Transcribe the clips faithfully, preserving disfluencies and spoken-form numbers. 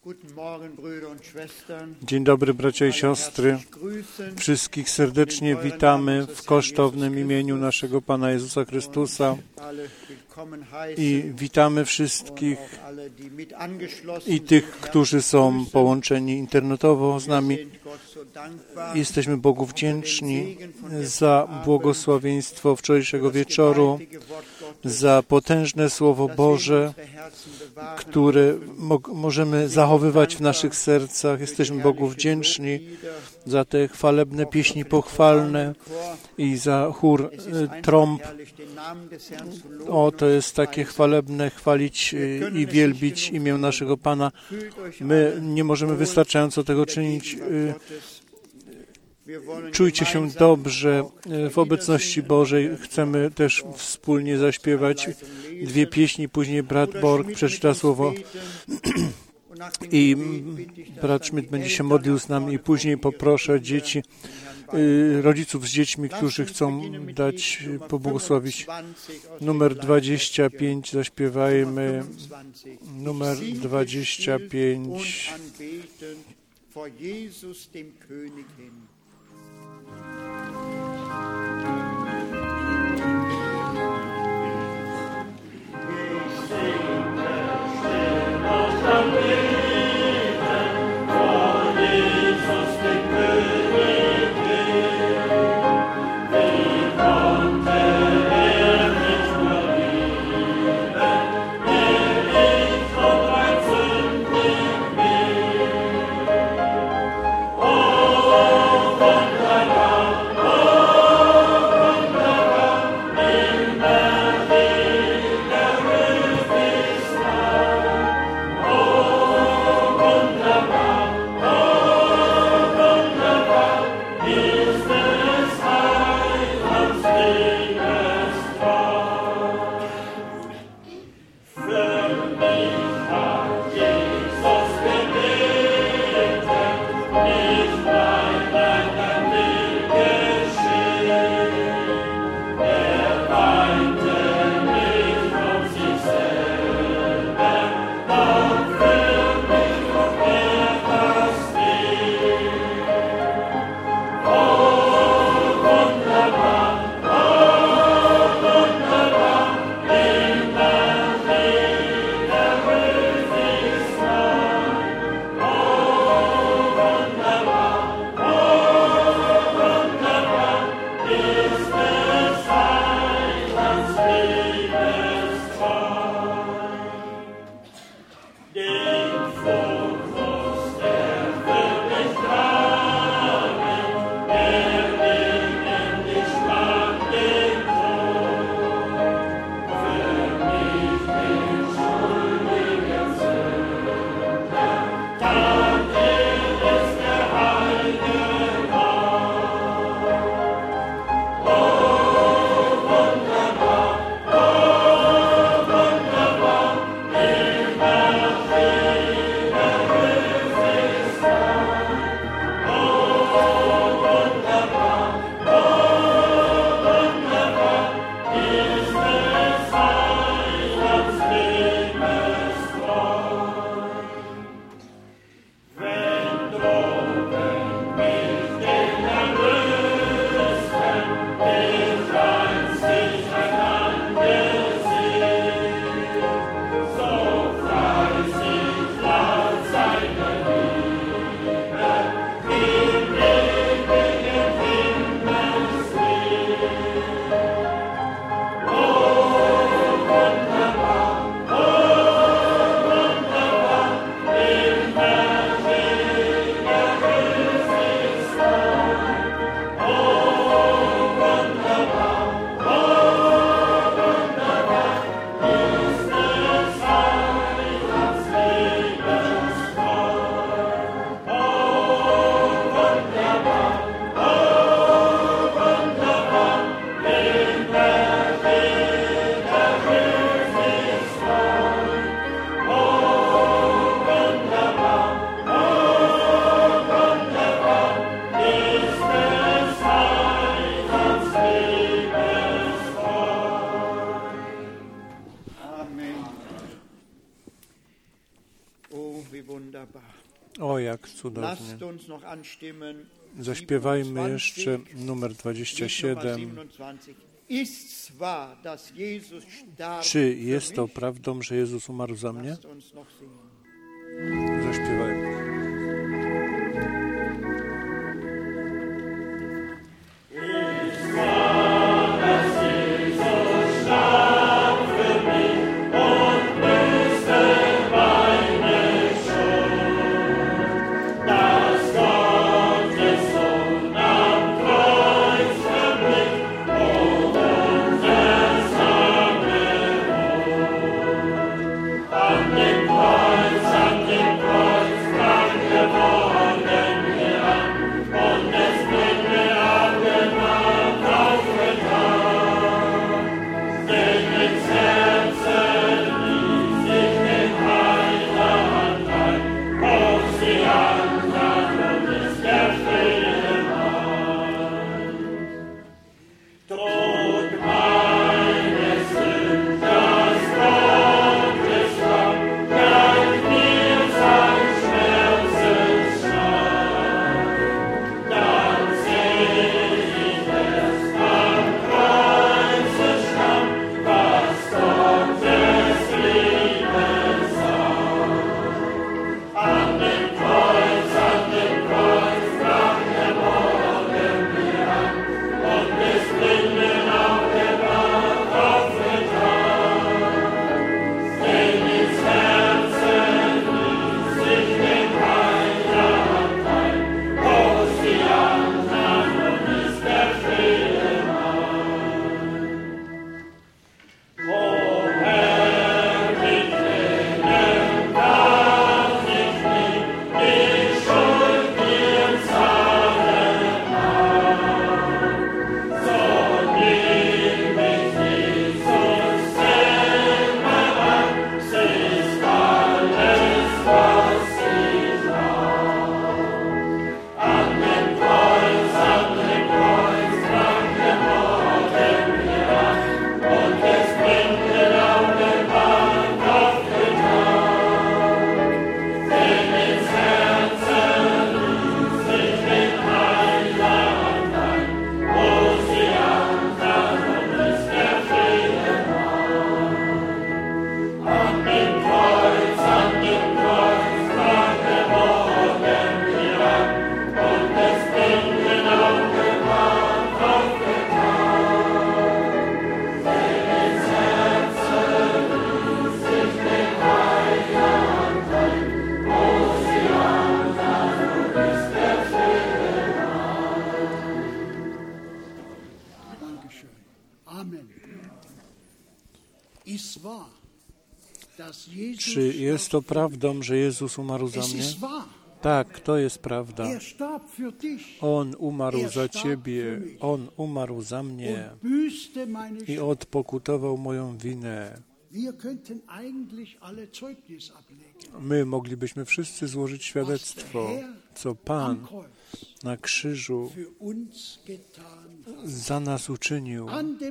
Dzień dobry, bracia i siostry. Wszystkich serdecznie witamy w kosztownym imieniu naszego Pana Jezusa Chrystusa i witamy wszystkich i tych, którzy są połączeni internetowo z nami. Jesteśmy Bogu wdzięczni za błogosławieństwo wczorajszego wieczoru, za potężne Słowo Boże, które mo- możemy zachowywać w naszych sercach. Jesteśmy Bogu wdzięczni za te chwalebne pieśni pochwalne i za chór y, trąb. O, to jest takie chwalebne chwalić y, i wielbić imię naszego Pana. My nie możemy wystarczająco tego czynić. Y, Czujcie się dobrze w obecności Bożej. Chcemy też wspólnie zaśpiewać dwie pieśni. Później brat Borg przeczyta słowo i brat Schmidt będzie się modlił z nami. I później poproszę dzieci, rodziców z dziećmi, którzy chcą dać, pobłogosławić. Numer dwadzieścia pięć zaśpiewajmy. Numer dwadzieścia pięć. Oh O, jak cudownie. Zaśpiewajmy jeszcze numer dwadzieścia siedem. Czy jest to prawdą, że Jezus umarł za mnie? Zaśpiewajmy. Czy jest to prawdą, że Jezus umarł za mnie? Tak, to jest prawda. On umarł za Ciebie, On umarł za mnie i odpokutował moją winę. My moglibyśmy wszyscy złożyć świadectwo, co Pan na krzyżu za nas uczynił.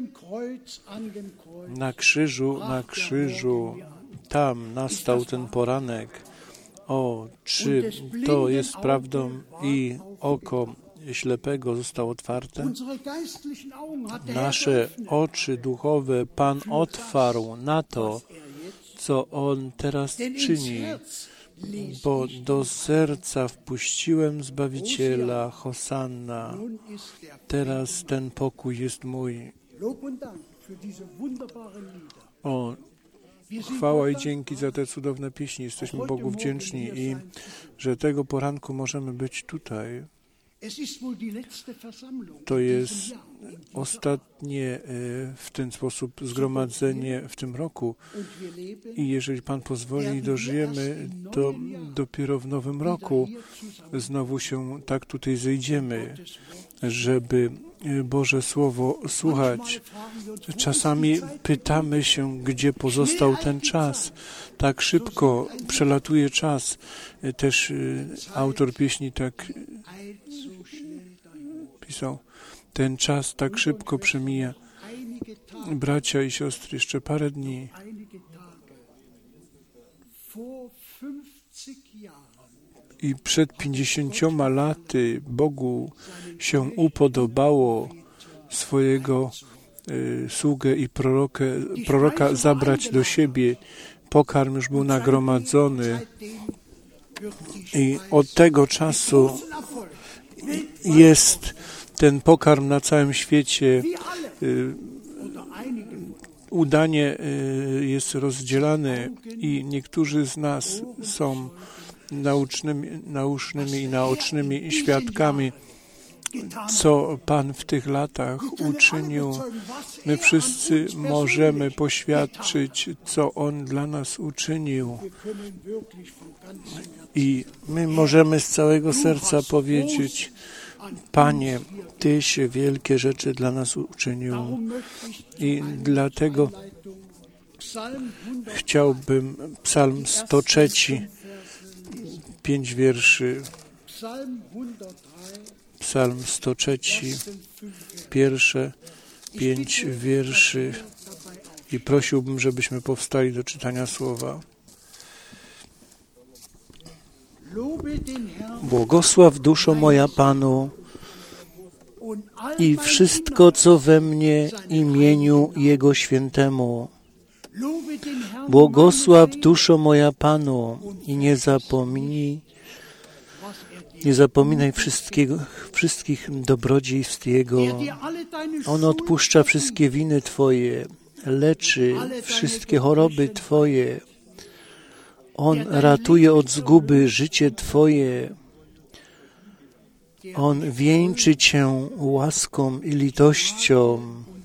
Na krzyżu, na krzyżu, tam nastał ten poranek. O, czy to jest prawdą i oko ślepego zostało otwarte? Nasze oczy duchowe Pan otwarł na to, co On teraz czyni, bo do serca wpuściłem Zbawiciela, Hosanna. Teraz ten pokój jest mój. O, chwała i dzięki za te cudowne pieśni. Jesteśmy Bogu wdzięczni i że tego poranku możemy być tutaj. To jest ostatnie w ten sposób zgromadzenie w tym roku i jeżeli Pan pozwoli, dożyjemy, to dopiero w nowym roku znowu się tak tutaj zejdziemy, żeby Boże Słowo słuchać. Czasami pytamy się, gdzie pozostał ten czas. Tak szybko przelatuje czas. Też autor pieśni tak pisał. Ten czas tak szybko przemija. Bracia i siostry, jeszcze parę dni. I przed pięćdziesięcioma laty Bogu się upodobało swojego y, sługę i prorokę, proroka zabrać do siebie. Pokarm już był nagromadzony i od tego czasu jest ten pokarm na całym świecie. Y, udanie y, jest rozdzielane i niektórzy z nas są naucznymi, naucznymi i naocznymi świadkami, co Pan w tych latach uczynił. My wszyscy możemy poświadczyć, co On dla nas uczynił. I my możemy z całego serca powiedzieć: Panie, Tyś wielkie rzeczy dla nas uczynił. I dlatego chciałbym Psalm sto trzy, pięć wierszy, Psalm sto trzy, pierwsze pięć wierszy i prosiłbym, żebyśmy powstali do czytania słowa. Błogosław duszo moja Panu i wszystko, co we mnie, imieniu Jego świętemu. Błogosław duszo moja Panu i nie zapomnij, nie zapominaj wszystkiego, wszystkich dobrodziejstw Jego. On odpuszcza wszystkie winy Twoje, leczy wszystkie choroby Twoje. On ratuje od zguby życie Twoje. On wieńczy Cię łaską i litością.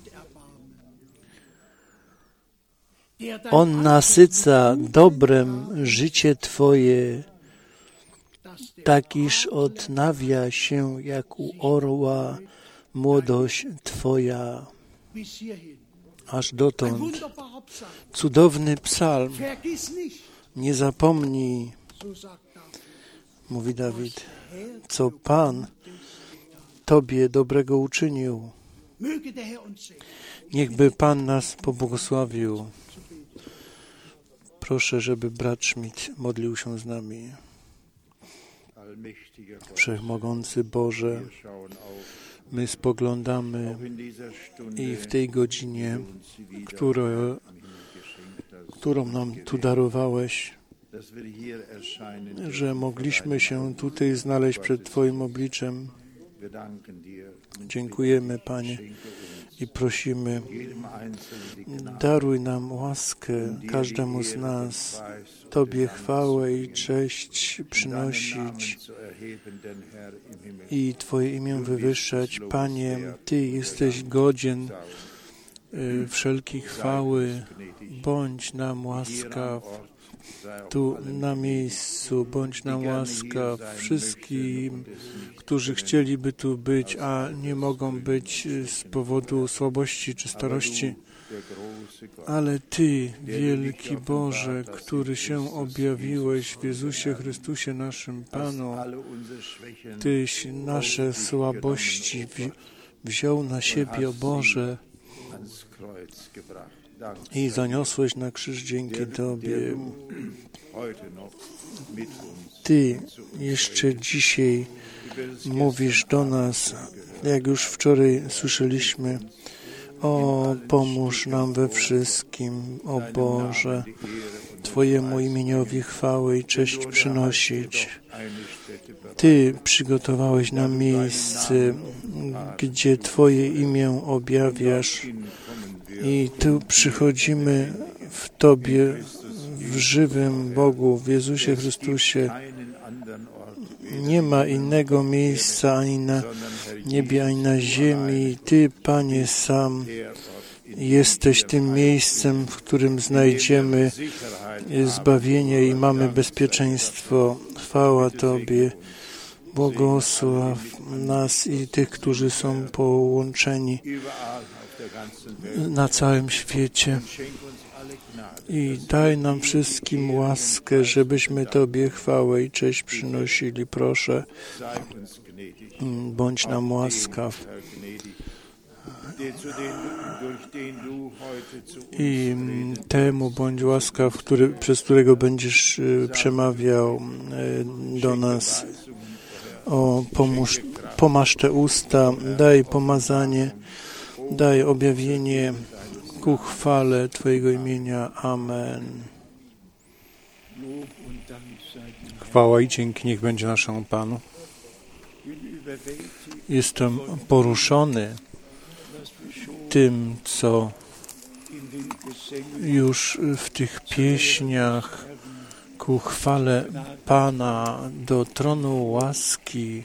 On nasyca dobrem życie Twoje, tak iż odnawia się jak u orła młodość Twoja. Aż dotąd. Cudowny psalm. Nie zapomnij, mówi Dawid, co Pan Tobie dobrego uczynił. Niechby Pan nas pobłogosławił. Proszę, żeby brat Schmidt modlił się z nami. Wszechmogący Boże, my spoglądamy i w tej godzinie, które, którą nam tu darowałeś, że mogliśmy się tutaj znaleźć przed Twoim obliczem. Dziękujemy, Panie, i prosimy, daruj nam łaskę, każdemu z nas, Tobie chwałę i cześć przynosić i Twoje imię wywyższać. Panie, Ty jesteś godzien y, wszelkiej chwały. Bądź nam łaskaw tu na miejscu, bądź nam łaskaw wszystkim, którzy chcieliby tu być, a nie mogą być z powodu słabości czy starości. Ale Ty, wielki Boże, który się objawiłeś w Jezusie Chrystusie, naszym Panu, Tyś nasze słabości wziął na siebie, o Boże, i zaniosłeś na krzyż dzięki Tobie. Ty jeszcze dzisiaj mówisz do nas, jak już wczoraj słyszeliśmy, o, pomóż nam we wszystkim, o Boże, Twojemu imieniowi chwałę i cześć przynosić. Ty przygotowałeś nam miejsce, gdzie Twoje imię objawiasz i tu przychodzimy w Tobie, w żywym Bogu, w Jezusie Chrystusie. Nie ma innego miejsca ani na niebie, ani na ziemi. Ty, Panie, sam jesteś tym miejscem, w którym znajdziemy zbawienie i mamy bezpieczeństwo. Chwała Tobie. Błogosław nas i tych, którzy są połączeni na całym świecie. I daj nam wszystkim łaskę, żebyśmy Tobie chwałę i cześć przynosili. Proszę, bądź nam łaskaw. i temu bądź łaskaw, który, przez którego będziesz przemawiał do nas. O, pomóż, pomaż te usta, daj pomazanie, daj objawienie ku chwale Twojego imienia. Amen. Chwała i dzięki niech będzie naszemu Panu. Jestem poruszony tym, co już w tych pieśniach ku chwale Pana do tronu łaski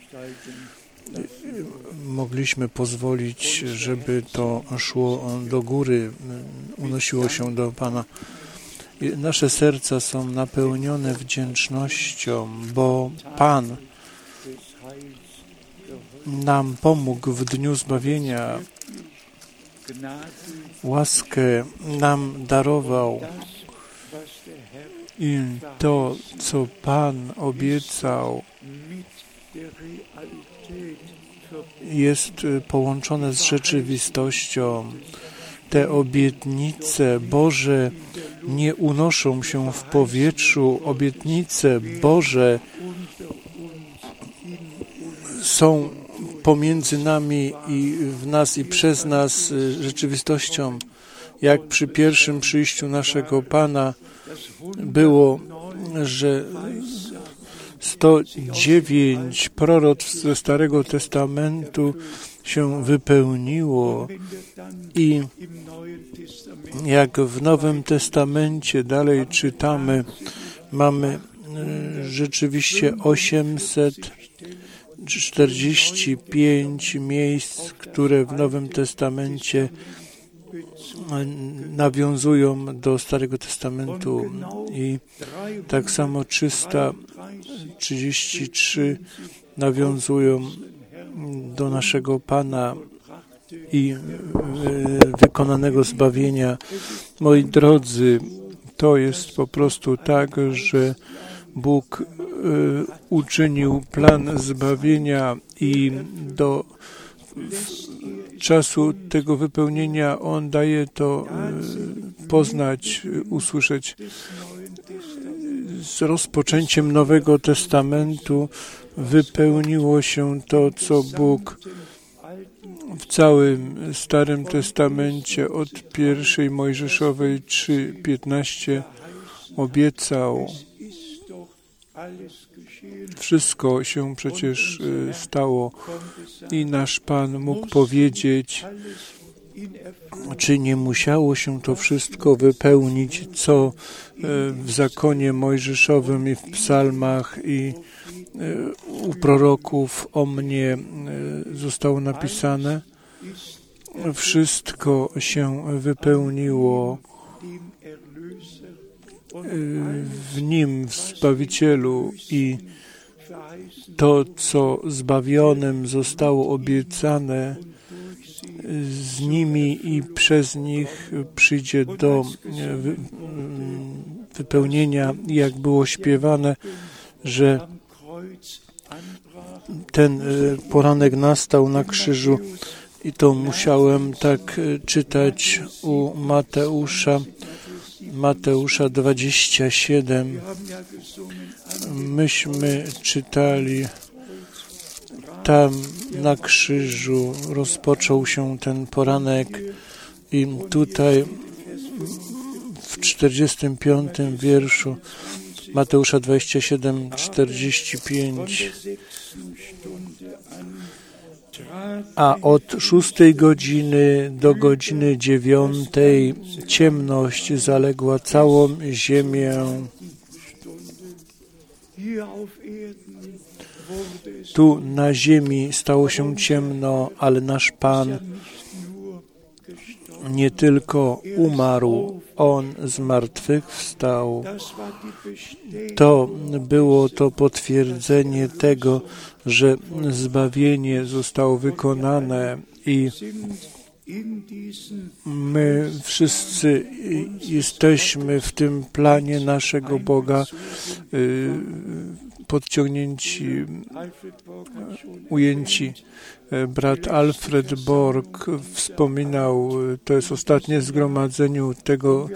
mogliśmy pozwolić, żeby to szło do góry, unosiło się do Pana. Nasze serca są napełnione wdzięcznością, bo Pan nam pomógł w dniu zbawienia, łaskę nam darował i to, co Pan obiecał, jest połączone z rzeczywistością. Te obietnice Boże nie unoszą się w powietrzu. Obietnice Boże są pomiędzy nami i w nas i przez nas rzeczywistością. Jak przy pierwszym przyjściu naszego Pana było, że sto dziewięć proroctw ze Starego Testamentu się wypełniło i jak w Nowym Testamencie dalej czytamy, mamy rzeczywiście osiemset czterdzieści pięć miejsc, które w Nowym Testamencie nawiązują do Starego Testamentu i tak samo trzysta trzydzieści trzy nawiązują do naszego Pana i wykonanego zbawienia. Moi drodzy, to jest po prostu tak, że Bóg uczynił plan zbawienia i do czasu tego wypełnienia On daje to poznać, usłyszeć. Z rozpoczęciem Nowego Testamentu wypełniło się to, co Bóg w całym Starym Testamencie od pierwszej Mojżeszowej trzy piętnaście obiecał. Wszystko się przecież stało i nasz Pan mógł powiedzieć, czy nie musiało się to wszystko wypełnić, co w zakonie mojżeszowym i w psalmach i u proroków o mnie zostało napisane. Wszystko się wypełniło w Nim, w Zbawicielu, i to, co zbawionym zostało obiecane, z nimi i przez nich przyjdzie do wypełnienia, jak było śpiewane, że ten poranek nastał na krzyżu, i to musiałem tak czytać u Mateusza, Mateusza dwadzieścia siedem. Myśmy czytali, tam na krzyżu rozpoczął się ten poranek i tutaj w czterdziestym piątym wierszu Mateusza dwadzieścia siedem, czterdzieści pięć. A od szóstej godziny do godziny dziewiątej ciemność zaległa całą ziemię. Tu na ziemi stało się ciemno, ale nasz Pan nie tylko umarł, On zmartwychwstał. To było to potwierdzenie tego, że zbawienie zostało wykonane i my wszyscy jesteśmy w tym planie naszego Boga podciągnięci, ujęci. Brat Alfred Borg wspominał, to jest ostatnie zgromadzenie tego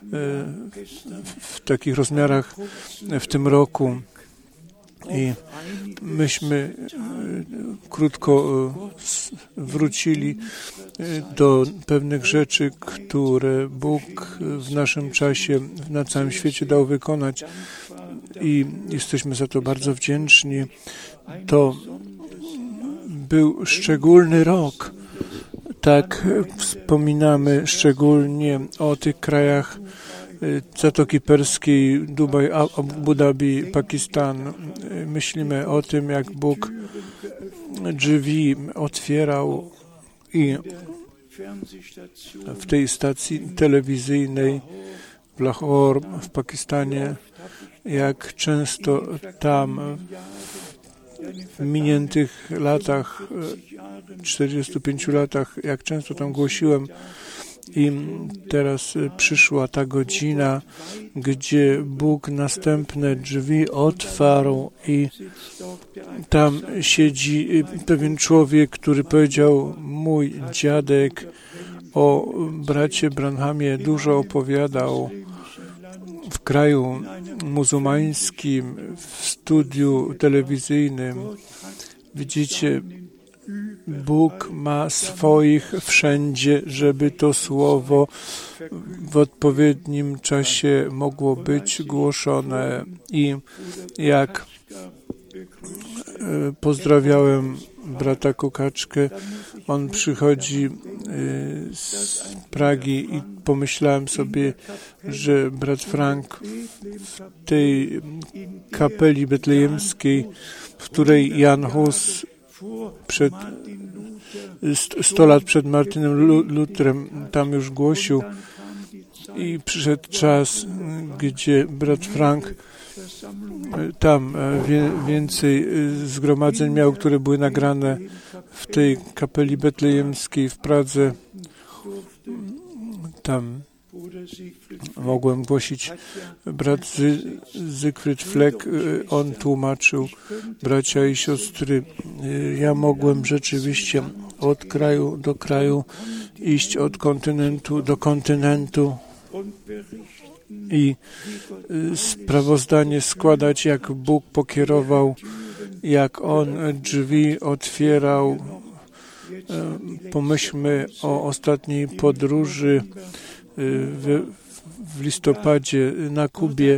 w takich rozmiarach w tym roku. I myśmy krótko wrócili do pewnych rzeczy, które Bóg w naszym czasie, na całym świecie dał wykonać i jesteśmy za to bardzo wdzięczni. To był szczególny rok. Tak wspominamy szczególnie o tych krajach Zatoki Perskiej, Dubaj, Abu Dhabi, Pakistan. Myślimy o tym, jak Bóg drzwi otwierał i w tej stacji telewizyjnej w Lahore, w Pakistanie, jak często tam w miniętych latach, czterdziestu pięciu latach, jak często tam głosiłem. I teraz przyszła ta godzina, gdzie Bóg następne drzwi otwarł i tam siedzi pewien człowiek, który powiedział, mój dziadek o bracie Branhamie dużo opowiadał w kraju muzułmańskim, w studiu telewizyjnym. Widzicie, Bóg ma swoich wszędzie, żeby to słowo w odpowiednim czasie mogło być głoszone. I jak pozdrawiałem brata Kukaczkę, on przychodzi z Pragi i pomyślałem sobie, że brat Frank w tej kapeli betlejemskiej, w której Jan Hus przed sto lat przed Martynem Lutrem tam już głosił i przyszedł czas, gdzie brat Frank tam więcej zgromadzeń miał, które były nagrane w tej kapeli betlejemskiej w Pradze. Tam mogłem głosić. Brat Zygfryd Fleck, on tłumaczył, bracia i siostry, ja mogłem rzeczywiście od kraju do kraju iść, od kontynentu do kontynentu i sprawozdanie składać, jak Bóg pokierował, jak On drzwi otwierał. Pomyślmy o ostatniej podróży w, w listopadzie na Kubie.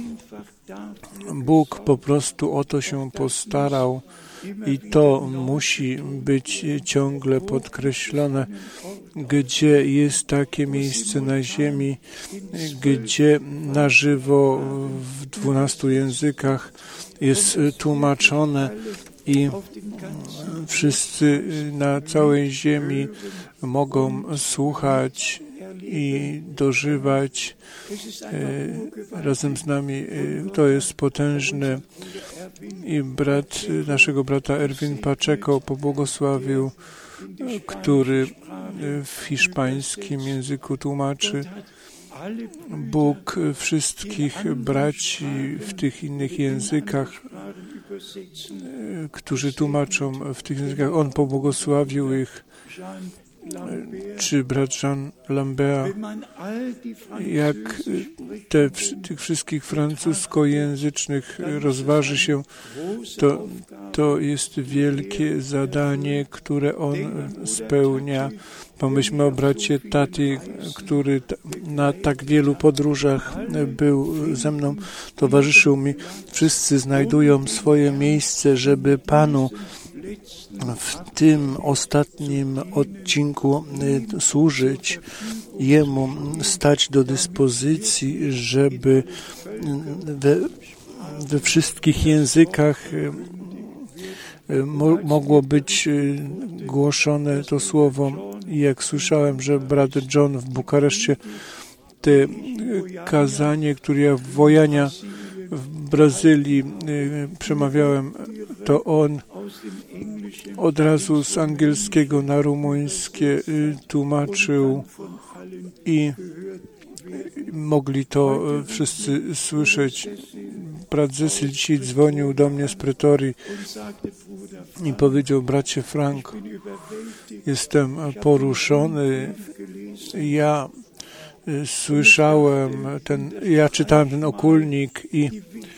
Bóg po prostu o to się postarał i to musi być ciągle podkreślone, gdzie jest takie miejsce na ziemi, gdzie na żywo w dwunastu językach jest tłumaczone i wszyscy na całej ziemi mogą słuchać i dożywać e, razem z nami. E, to jest potężne. I brat, naszego brata Erwin Pacheco pobłogosławił, który w hiszpańskim języku tłumaczy. Bóg wszystkich braci w tych innych językach, którzy tłumaczą w tych językach, On pobłogosławił ich. Czy brat Jean Lambert, jak te, tych wszystkich francuskojęzycznych rozważy się, to, to jest wielkie zadanie, które on spełnia. Pomyślmy o bracie Tati, który na tak wielu podróżach był ze mną, towarzyszył mi. Wszyscy znajdują swoje miejsce, żeby Panu w tym ostatnim odcinku służyć, Jemu stać do dyspozycji, żeby we, we wszystkich językach mo, mogło być głoszone to słowo. I jak słyszałem, że brat John w Bukareszcie te kazanie, które ja w Wojania w Brazylii przemawiałem, to on od razu z angielskiego na rumuńskie tłumaczył i mogli to wszyscy słyszeć. brat Cecil dzisiaj dzwonił do mnie z Pretorii i powiedział: bracie Frank, jestem poruszony. Ja słyszałem ten, ja czytałem ten okulnik i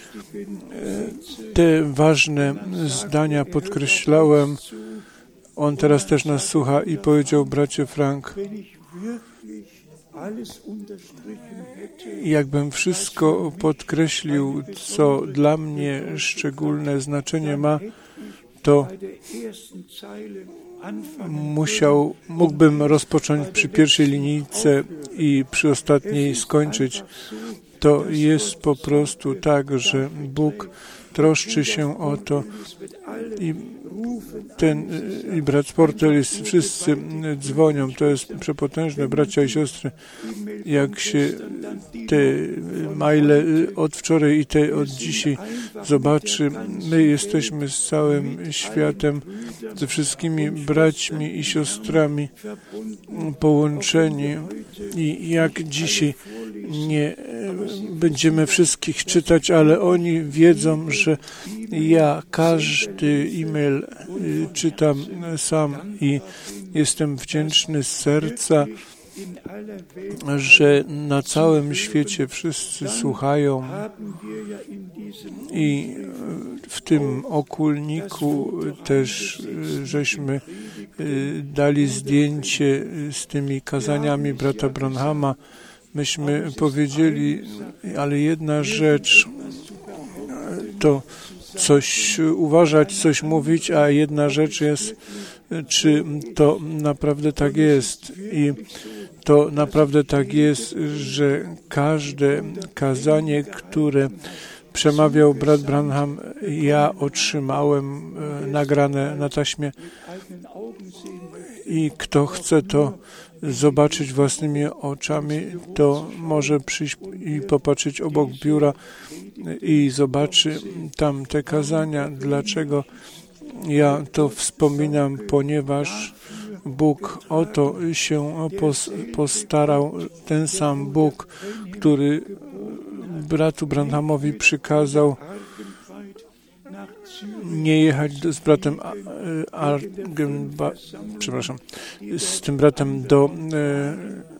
te ważne zdania podkreślałem. On teraz też nas słucha i powiedział: bracie Frank, jakbym wszystko podkreślił, co dla mnie szczególne znaczenie ma, to musiał, mógłbym rozpocząć przy pierwszej linijce i przy ostatniej skończyć. To jest po prostu tak, że Bóg troszczy się o to i ten i brat Sportel jest, wszyscy dzwonią, to jest przepotężne, bracia i siostry, jak się te maile od wczoraj i te od dzisiaj zobaczy. My jesteśmy z całym światem, ze wszystkimi braćmi i siostrami połączeni i jak dzisiaj nie będziemy wszystkich czytać, ale oni wiedzą, że ja każdy e-mail czytam sam i jestem wdzięczny z serca, że na całym świecie wszyscy słuchają i w tym okulniku też żeśmy dali zdjęcie z tymi kazaniami brata Branhama. Myśmy powiedzieli, ale jedna rzecz to coś uważać, coś mówić, a jedna rzecz jest, czy to naprawdę tak jest. I to naprawdę tak jest, że każde kazanie, które przemawiał brat Branham, ja otrzymałem nagrane na taśmie i kto chce to zobaczyć własnymi oczami, to może przyjść i popatrzeć obok biura i zobaczy tam te kazania. Dlaczego ja to wspominam? Ponieważ Bóg o to się postarał, ten sam Bóg, który bratu Branhamowi przykazał nie jechać do, z bratem Argenba, przepraszam, z tym bratem do e,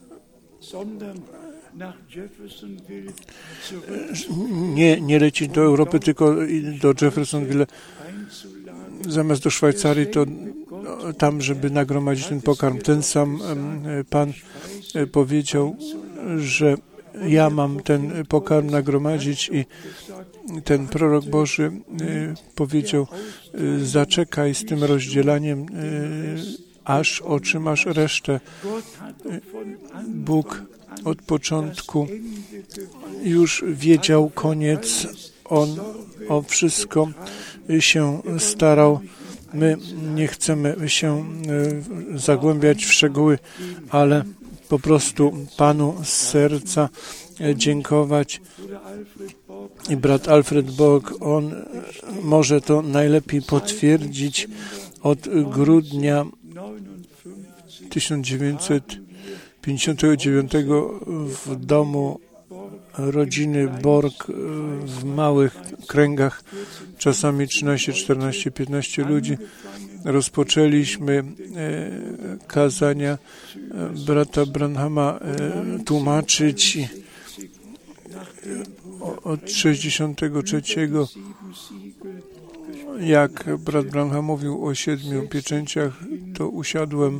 nie, nie lecieć do Europy, tylko do Jeffersonville, zamiast do Szwajcarii, to tam, żeby nagromadzić ten pokarm. Ten sam Pan powiedział, że ja mam ten pokarm nagromadzić i ten prorok Boży y, powiedział: y, zaczekaj z tym rozdzielaniem, y, aż otrzymasz resztę. Y, Bóg od początku już wiedział koniec. On o wszystko się starał. My nie chcemy się y, zagłębiać w szczegóły, ale po prostu Panu z serca dziękować. I brat Alfred Borg, on może to najlepiej potwierdzić. Od grudnia tysiąc dziewięćset pięćdziesiątego dziewiątego w domu rodziny Borg w małych kręgach, czasami trzynaście, czternaście, piętnaście ludzi, rozpoczęliśmy kazania brata Branhama tłumaczyć od sześćdziesiątego trzeciego, jak brat Branham mówił o siedmiu pieczęciach, to usiadłem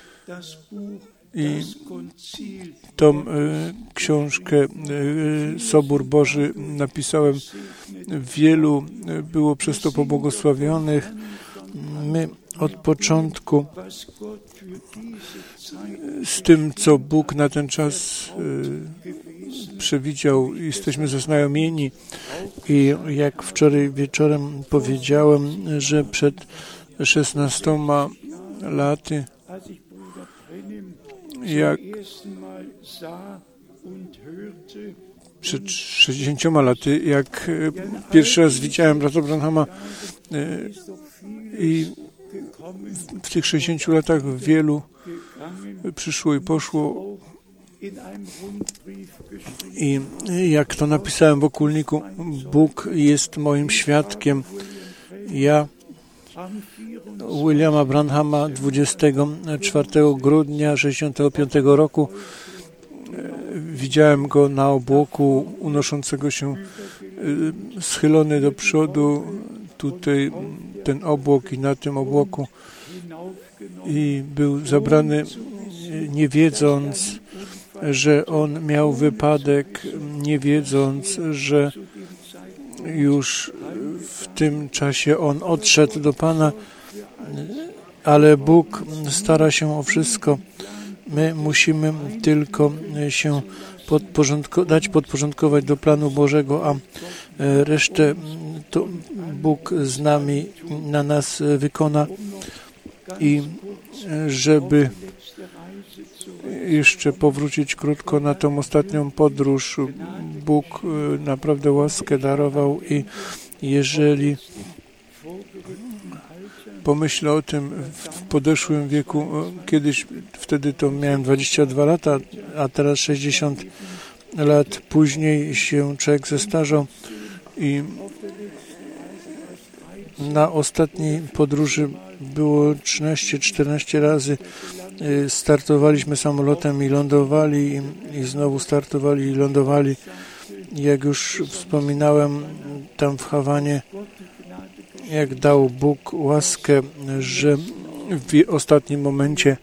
i tą y, książkę y, Sobór Boży napisałem. Wielu było przez to pobłogosławionych. My od początku z tym, co Bóg na ten czas y, przewidział, jesteśmy zaznajomieni i jak wczoraj wieczorem powiedziałem, że przed szesnastoma laty, jak przed sześćdziesięcioma laty, jak pierwszy raz widziałem brata Branhama y, i w tych sześćdziesięciu latach wielu przyszło i poszło, I jak to napisałem w okulniku, Bóg jest moim świadkiem. Ja Williama Branhama dwudziestego czwartego grudnia tysiąc dziewięćset sześćdziesiątego piątego roku widziałem go na obłoku unoszącego się schylony do przodu, tutaj ten obłok i na tym obłoku, i był zabrany nie wiedząc, że on miał wypadek, nie wiedząc, że już w tym czasie on odszedł do Pana, ale Bóg stara się o wszystko. My musimy tylko się podporządko- dać podporządkować do planu Bożego, a resztę to Bóg z nami, na nas wykona. I żeby jeszcze powrócić krótko na tą ostatnią podróż, Bóg naprawdę łaskę darował i jeżeli pomyślę o tym w podeszłym wieku, kiedyś wtedy to miałem dwadzieścia dwa lata, a teraz sześćdziesiąt lat później się człowiek zestarzał i na ostatniej podróży było trzynaście czternaście razy startowaliśmy samolotem i lądowali i, i znowu startowali i lądowali. Jak już wspominałem tam w Hawanie, jak dał Bóg łaskę, że w ostatnim momencie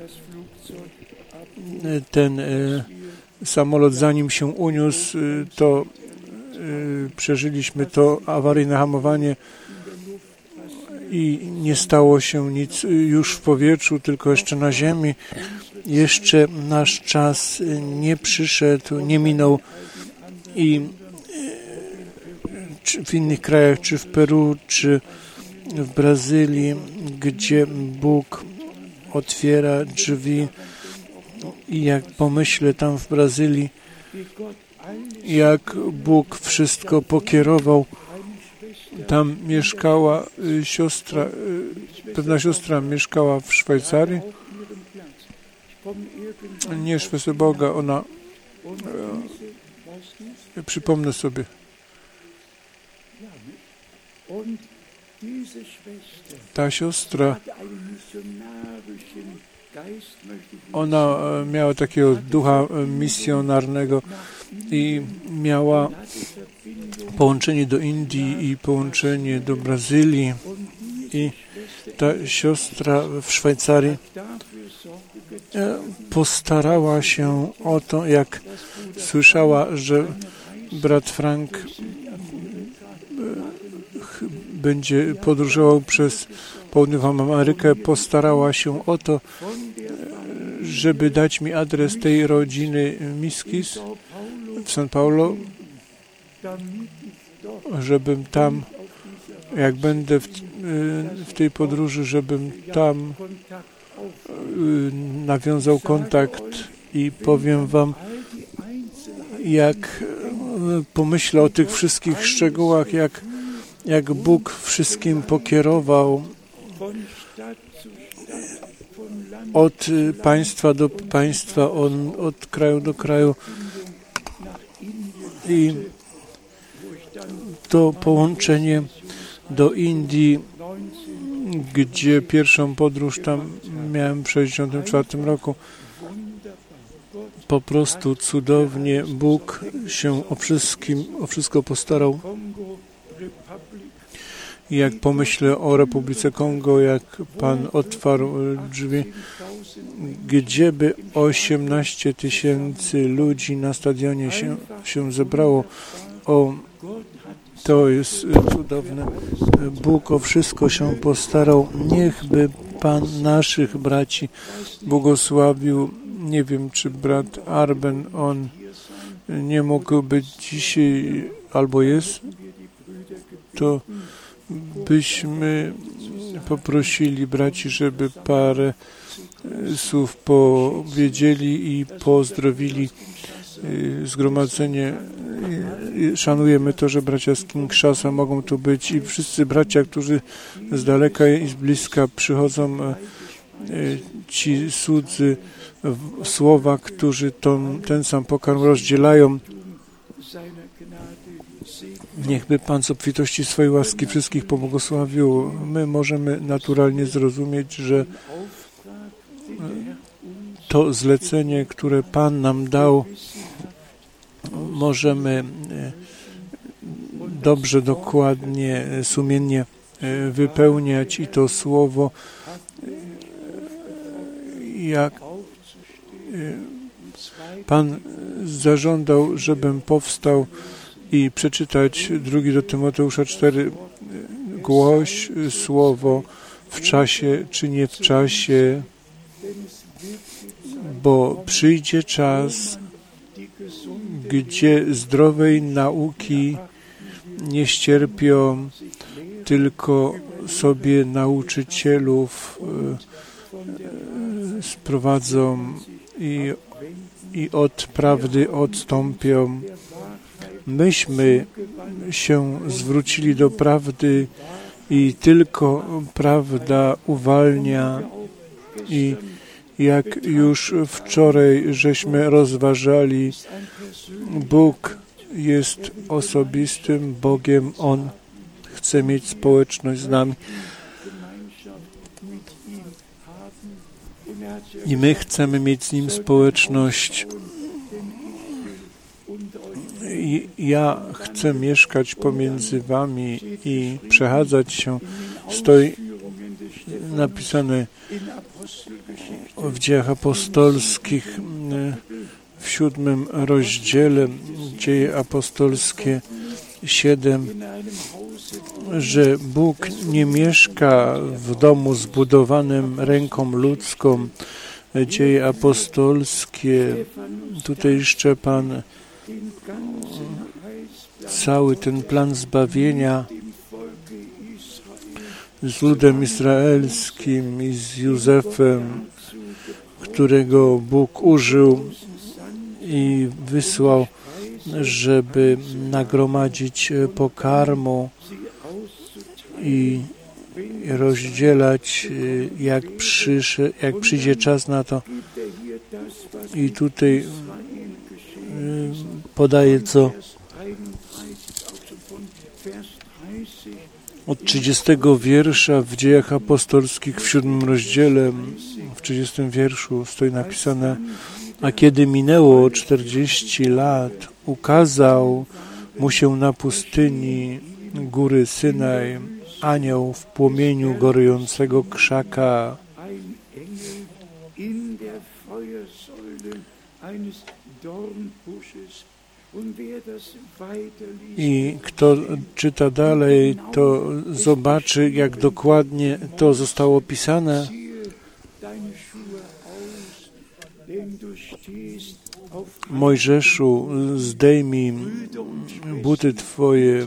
ten y, samolot, zanim się uniósł, y, to y, przeżyliśmy to awaryjne hamowanie i nie stało się nic już w powietrzu, tylko jeszcze na ziemi. Jeszcze nasz czas nie przyszedł, nie minął i czy w innych krajach, czy w Peru, czy w Brazylii, gdzie Bóg otwiera drzwi, i jak pomyślę tam w Brazylii, jak Bóg wszystko pokierował. Tam mieszkała siostra, pewna siostra mieszkała w Szwajcarii. Nie szwedzę Boga, ona, e, przypomnę sobie. Ta siostra, ona miała takiego ducha misjonarnego i miała połączenie do Indii i połączenie do Brazylii, i ta siostra w Szwajcarii postarała się o to, jak słyszała, że brat Frank będzie podróżował przez Południową Amerykę, postarała się o to, żeby dać mi adres tej rodziny Miskis w São Paulo, żebym tam, jak będę w, w tej podróży, żebym tam nawiązał kontakt. I powiem wam, jak pomyślę o tych wszystkich szczegółach, jak, jak Bóg wszystkim pokierował od państwa do państwa, on, od kraju do kraju, i to połączenie do Indii, gdzie pierwszą podróż tam miałem w sześćdziesiątym czwartym roku. Po prostu cudownie Bóg się o wszystkim, o wszystko postarał. I jak pomyślę o Republice Kongo, jak Pan otwarł drzwi, gdzieby osiemnaście tysięcy ludzi na stadionie się, się zebrało, o, to jest cudowne. Bóg o wszystko się postarał. Niechby Pan naszych braci błogosławił. Nie wiem, czy brat Arben, on nie mógł być dzisiaj, albo jest, to byśmy poprosili braci, żeby parę słów powiedzieli i pozdrowili zgromadzenie. Szanujemy to, że bracia z Kinshasa mogą tu być, i wszyscy bracia, którzy z daleka i z bliska przychodzą ci cudzy słowa, którzy tą, ten sam pokarm rozdzielają. Niechby Pan z obfitości swojej łaski wszystkich pobłogosławił. My możemy naturalnie zrozumieć, że to zlecenie, które Pan nam dał, możemy dobrze, dokładnie, sumiennie wypełniać i to słowo, jak Pan zażądał, żebym powstał i przeczytać drugi do Tymoteusza cztery, głoś słowo w czasie czy nie w czasie, bo przyjdzie czas, gdzie zdrowej nauki nie ścierpią tylko sobie nauczycielów, sprowadzą i, i od prawdy odstąpią. Myśmy się zwrócili do prawdy i tylko prawda uwalnia. I jak już wczoraj żeśmy rozważali, Bóg jest osobistym Bogiem. On chce mieć społeczność z nami. I my chcemy mieć z Nim społeczność. I ja chcę mieszkać pomiędzy wami i przechadzać się. Stoi napisane w Dziejach Apostolskich w siódmym rozdziale, Dzieje Apostolskie siedem, że Bóg nie mieszka w domu zbudowanym ręką ludzką. Dzieje Apostolskie, tutaj Szczepan cały ten plan zbawienia z ludem izraelskim i z Józefem, którego Bóg użył i wysłał, żeby nagromadzić pokarmu i rozdzielać, jak, przysz, jak przyjdzie czas na to. I tutaj podaje, co od trzydziestego wiersza w Dziejach Apostolskich w siódmym rozdziale, w trzydziestym wierszu stoi napisane: a kiedy minęło czterdzieści lat, ukazał mu się na pustyni góry Synaj anioł w płomieniu gorującego krzaka. I kto czyta dalej, to zobaczy, jak dokładnie to zostało opisane. Mojżeszu, zdejmij buty Twoje,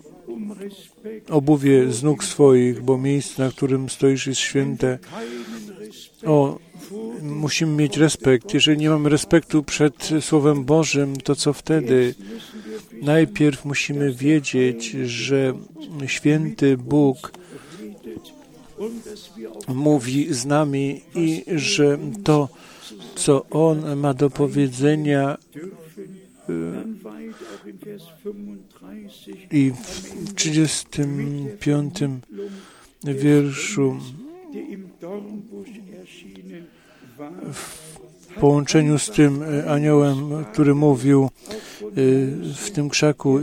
obuwie z nóg swoich, bo miejsce, na którym stoisz, jest święte. O, musimy mieć respekt. Jeżeli nie mamy respektu przed Słowem Bożym, to co wtedy? Najpierw musimy wiedzieć, że święty Bóg mówi z nami i że to, co On ma do powiedzenia, i w trzydziestym piątym wierszu w połączeniu z tym aniołem, który mówił w tym krzaku,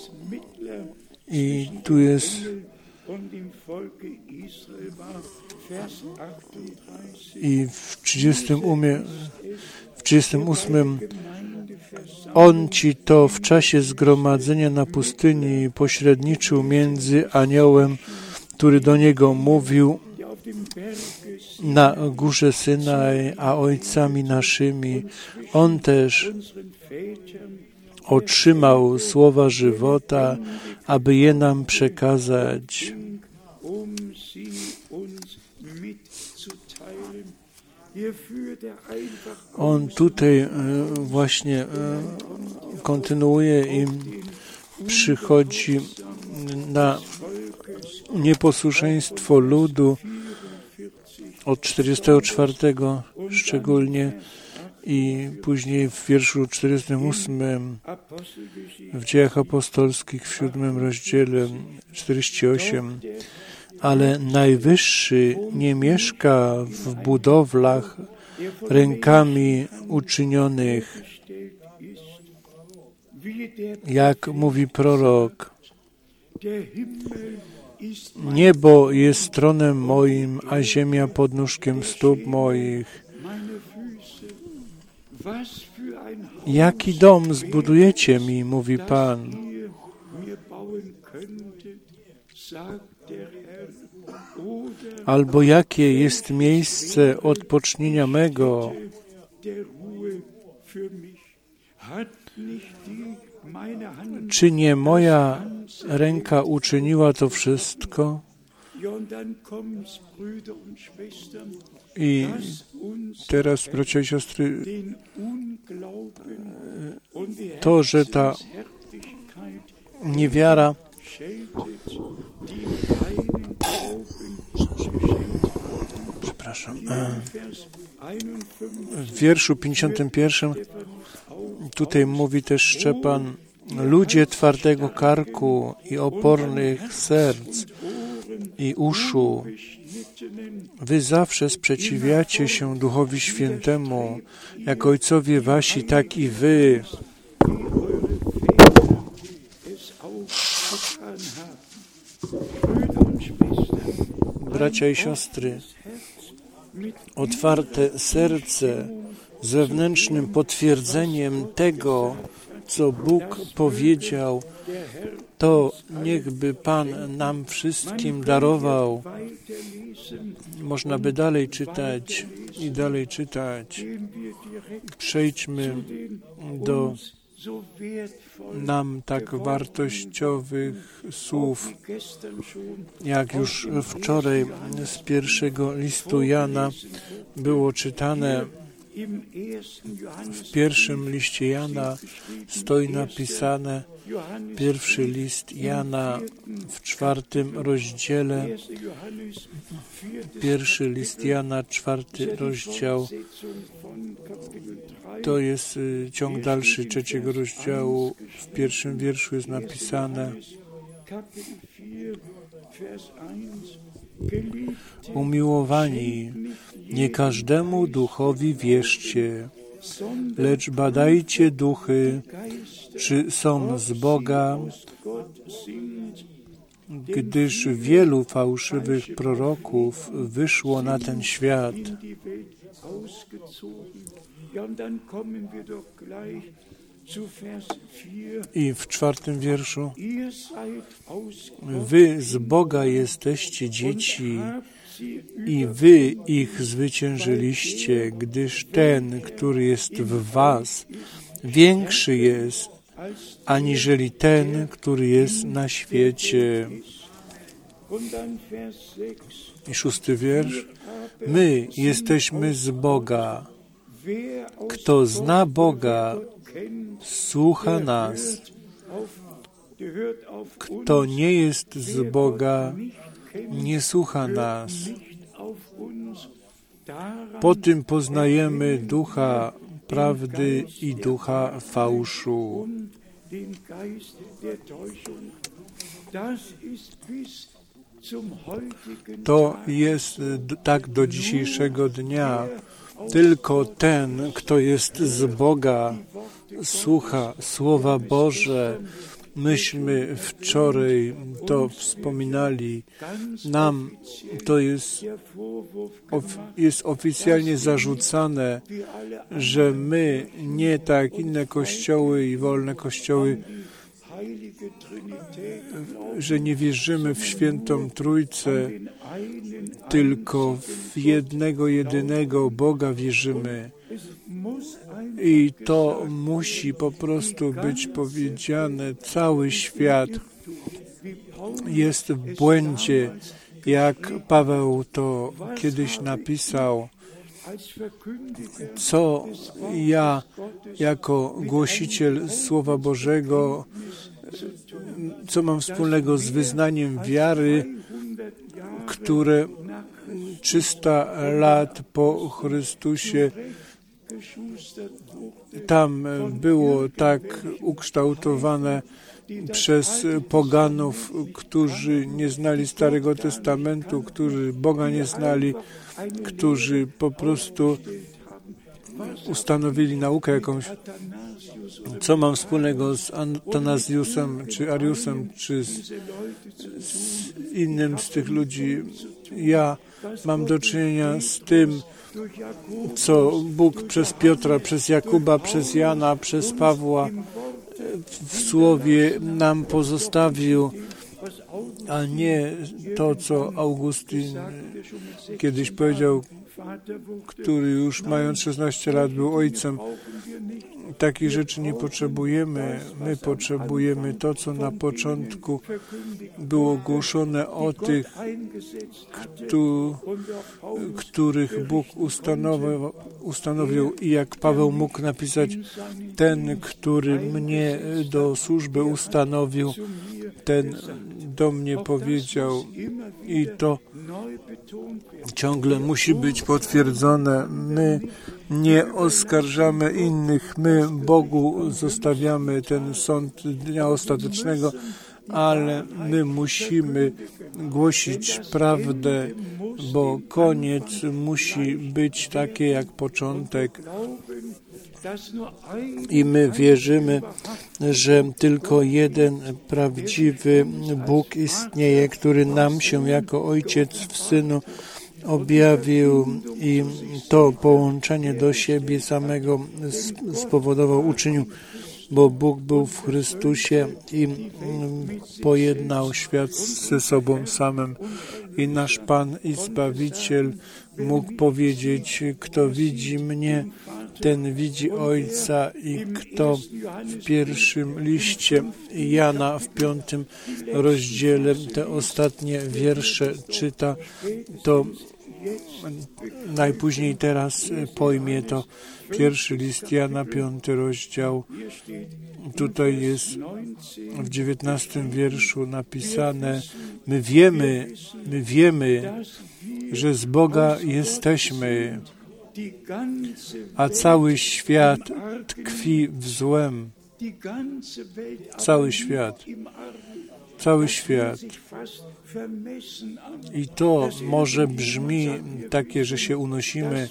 i tu jest i w trzydziestym ósmym On ci to w czasie zgromadzenia na pustyni pośredniczył między aniołem, który do niego mówił na górze Synaj, a ojcami naszymi. On też otrzymał słowa żywota, aby je nam przekazać. On tutaj właśnie kontynuuje i przychodzi na nieposłuszeństwo ludu od czterdziestego czwartego szczególnie i później w wierszu czterdziestym ósmym w Dziejach Apostolskich w siódmym rozdziale czterdzieści osiem. Ale Najwyższy nie mieszka w budowlach rękami uczynionych, jak mówi prorok. Niebo jest tronem moim, a ziemia podnóżkiem stóp moich. Jaki dom zbudujecie mi, mówi Pan. Albo jakie jest miejsce odpocznienia mego. Czy nie moja ręka uczyniła to wszystko? I teraz, bracia i siostry, to, że ta niewiara przepraszam, w wierszu pięćdziesiątym pierwszym tutaj mówi też Szczepan: ludzie twardego karku i opornych serc i uszu, wy zawsze sprzeciwiacie się Duchowi Świętemu, jak ojcowie wasi, tak i wy. Bracia i siostry, otwarte serce zewnętrznym potwierdzeniem tego, co Bóg powiedział, to niechby Pan nam wszystkim darował. Można by dalej czytać i dalej czytać. Przejdźmy do nam tak wartościowych słów, jak już wczoraj z pierwszego listu Jana było czytane. W pierwszym liście Jana stoi napisane, pierwszy list Jana w czwartym rozdziale, pierwszy list Jana, czwarty rozdział, to jest ciąg dalszy trzeciego rozdziału, w pierwszym wierszu jest napisane: umiłowani, nie każdemu duchowi wierzcie, lecz badajcie duchy, czy są z Boga, gdyż wielu fałszywych proroków wyszło na ten świat. I w czwartym wierszu: wy z Boga jesteście dzieci i wy ich zwyciężyliście, gdyż ten, który jest w was, większy jest, aniżeli ten, który jest na świecie. I szósty wiersz: my jesteśmy z Boga. Kto zna Boga, słucha nas. Kto nie jest z Boga, nie słucha nas. Po tym poznajemy ducha prawdy i ducha fałszu. To jest tak do dzisiejszego dnia. Tylko ten, kto jest z Boga, słucha Słowa Boże. Myśmy wczoraj to wspominali. Nam to jest, of, jest oficjalnie zarzucane, że my, nie tak inne kościoły i wolne kościoły, że nie wierzymy w świętą Trójcę, tylko w jednego, jedynego Boga wierzymy. I to musi po prostu być powiedziane. Cały świat jest w błędzie, jak Paweł to kiedyś napisał. Co ja jako głosiciel Słowa Bożego, co mam wspólnego z wyznaniem wiary, które trzysta lat po Chrystusie. Tam było tak ukształtowane przez poganów, którzy nie znali Starego Testamentu, którzy Boga nie znali, którzy po prostu ustanowili naukę jakąś. Co mam wspólnego z Atanazjusem, czy Ariusem, czy z, z innym z tych ludzi? Ja mam do czynienia z tym, co Bóg przez Piotra, przez Jakuba, przez Jana, przez Pawła w Słowie nam pozostawił, a nie to, co Augustyn kiedyś powiedział, który już mając szesnaście lat był ojcem. Takich rzeczy nie potrzebujemy. My potrzebujemy to, co na początku było głoszone o tych, kto, których Bóg ustanowił, ustanowił i jak Paweł mógł napisać, ten, który mnie do służby ustanowił, ten do mnie powiedział i to ciągle musi być potwierdzone. My nie oskarżamy innych, my Bogu zostawiamy ten sąd dnia ostatecznego, ale my musimy głosić prawdę, bo koniec musi być taki jak początek. I my wierzymy, że tylko jeden prawdziwy Bóg istnieje, który nam się jako Ojciec w Synu objawił i to połączenie do siebie samego spowodował, uczynił, bo Bóg był w Chrystusie i pojednał świat ze sobą samym. I nasz Pan i Zbawiciel mógł powiedzieć, kto widzi mnie, ten widzi Ojca, i kto w pierwszym liście Jana w piątym rozdziale te ostatnie wiersze czyta, to najpóźniej teraz pojmie to. Pierwszy list Jana, piąty rozdział. Tutaj jest w dziewiętnastym wierszu napisane: my wiemy, my wiemy, że z Boga jesteśmy, a cały świat tkwi w złem. Cały świat. Cały świat. I to może brzmi takie, że się unosimy,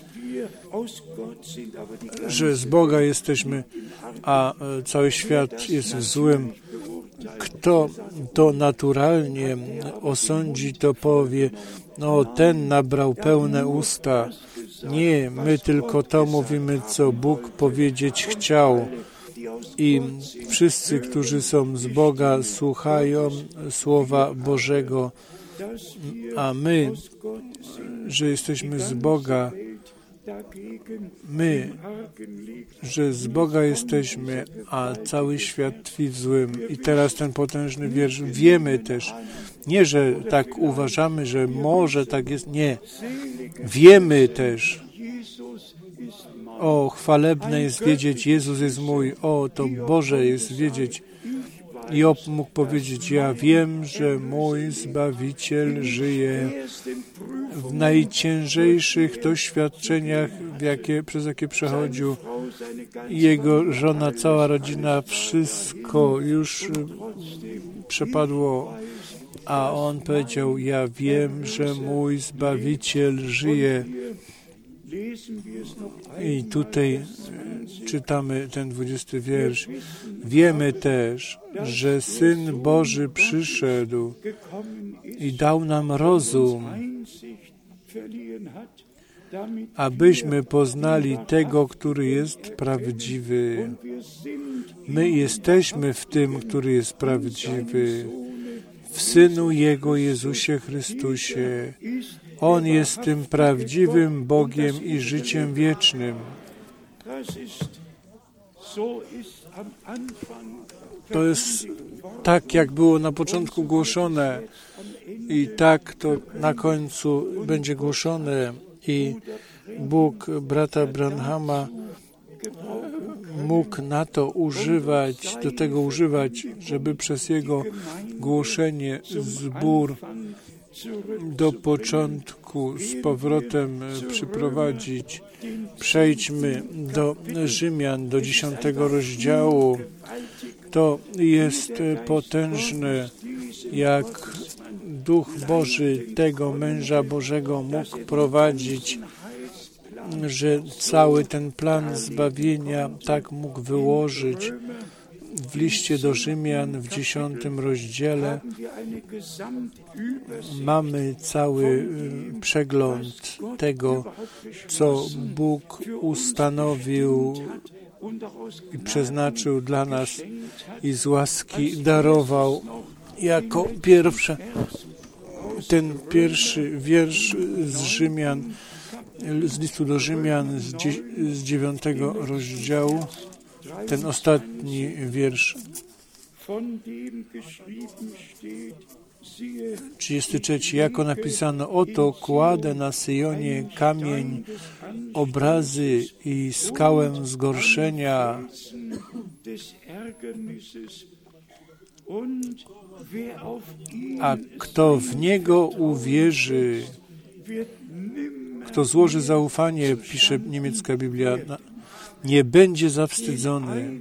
że z Boga jesteśmy, a cały świat jest w złym. Kto to naturalnie osądzi, to powie, no ten nabrał pełne usta. Nie, my tylko to mówimy, co Bóg powiedzieć chciał. I wszyscy, którzy są z Boga, słuchają Słowa Bożego, a my, że jesteśmy z Boga, my, że z Boga jesteśmy, a cały świat tkwi w złym. I teraz ten potężny wiersz. Wiemy też, nie, że tak uważamy, że może tak jest, nie. Wiemy też. O, chwalebne jest wiedzieć, Jezus jest mój. O, to Boże jest wiedzieć. Job mógł powiedzieć, ja wiem, że mój Zbawiciel żyje. W najciężejszych doświadczeniach, w jakie, przez jakie przechodził, jego żona, cała rodzina, wszystko już przepadło, a on powiedział, ja wiem, że mój Zbawiciel żyje. I tutaj czytamy ten dwudziesty wiersz. Wiemy też, że Syn Boży przyszedł i dał nam rozum, abyśmy poznali tego, który jest prawdziwy. My jesteśmy w tym, który jest prawdziwy, w Synu Jego Jezusie Chrystusie. On jest tym prawdziwym Bogiem i życiem wiecznym. To jest tak, jak było na początku głoszone i tak to na końcu będzie głoszone. I Bóg brata Branhama mógł na to używać, do tego używać, żeby przez jego głoszenie zbór do początku porządku z powrotem przyprowadzić. Przejdźmy do Rzymian, do dziesiątego rozdziału. To jest potężne, jak Duch Boży tego męża Bożego mógł prowadzić, że cały ten plan zbawienia tak mógł wyłożyć. W liście do Rzymian w dziesiątym rozdziale mamy cały przegląd tego, co Bóg ustanowił i przeznaczył dla nas i z łaski darował jako pierwsze. Ten pierwszy wiersz z Rzymian, z listu do Rzymian z, dzie- z dziewiątego rozdziału, ten ostatni wiersz, trzydziesty trzeci, jako napisano, oto kładę na Syjonie kamień obrazy i skałę zgorszenia, a kto w Niego uwierzy, kto złoży zaufanie, pisze niemiecka Biblia, nie będzie zawstydzony.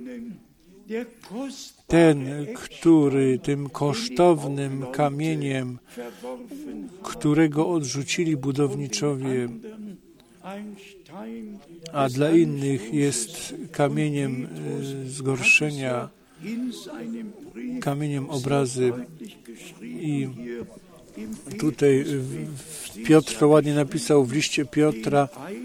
Ten, który tym kosztownym kamieniem, którego odrzucili budowniczowie, a dla innych jest kamieniem zgorszenia, kamieniem obrazy. I tutaj Piotr to ładnie napisał w liście Piotra,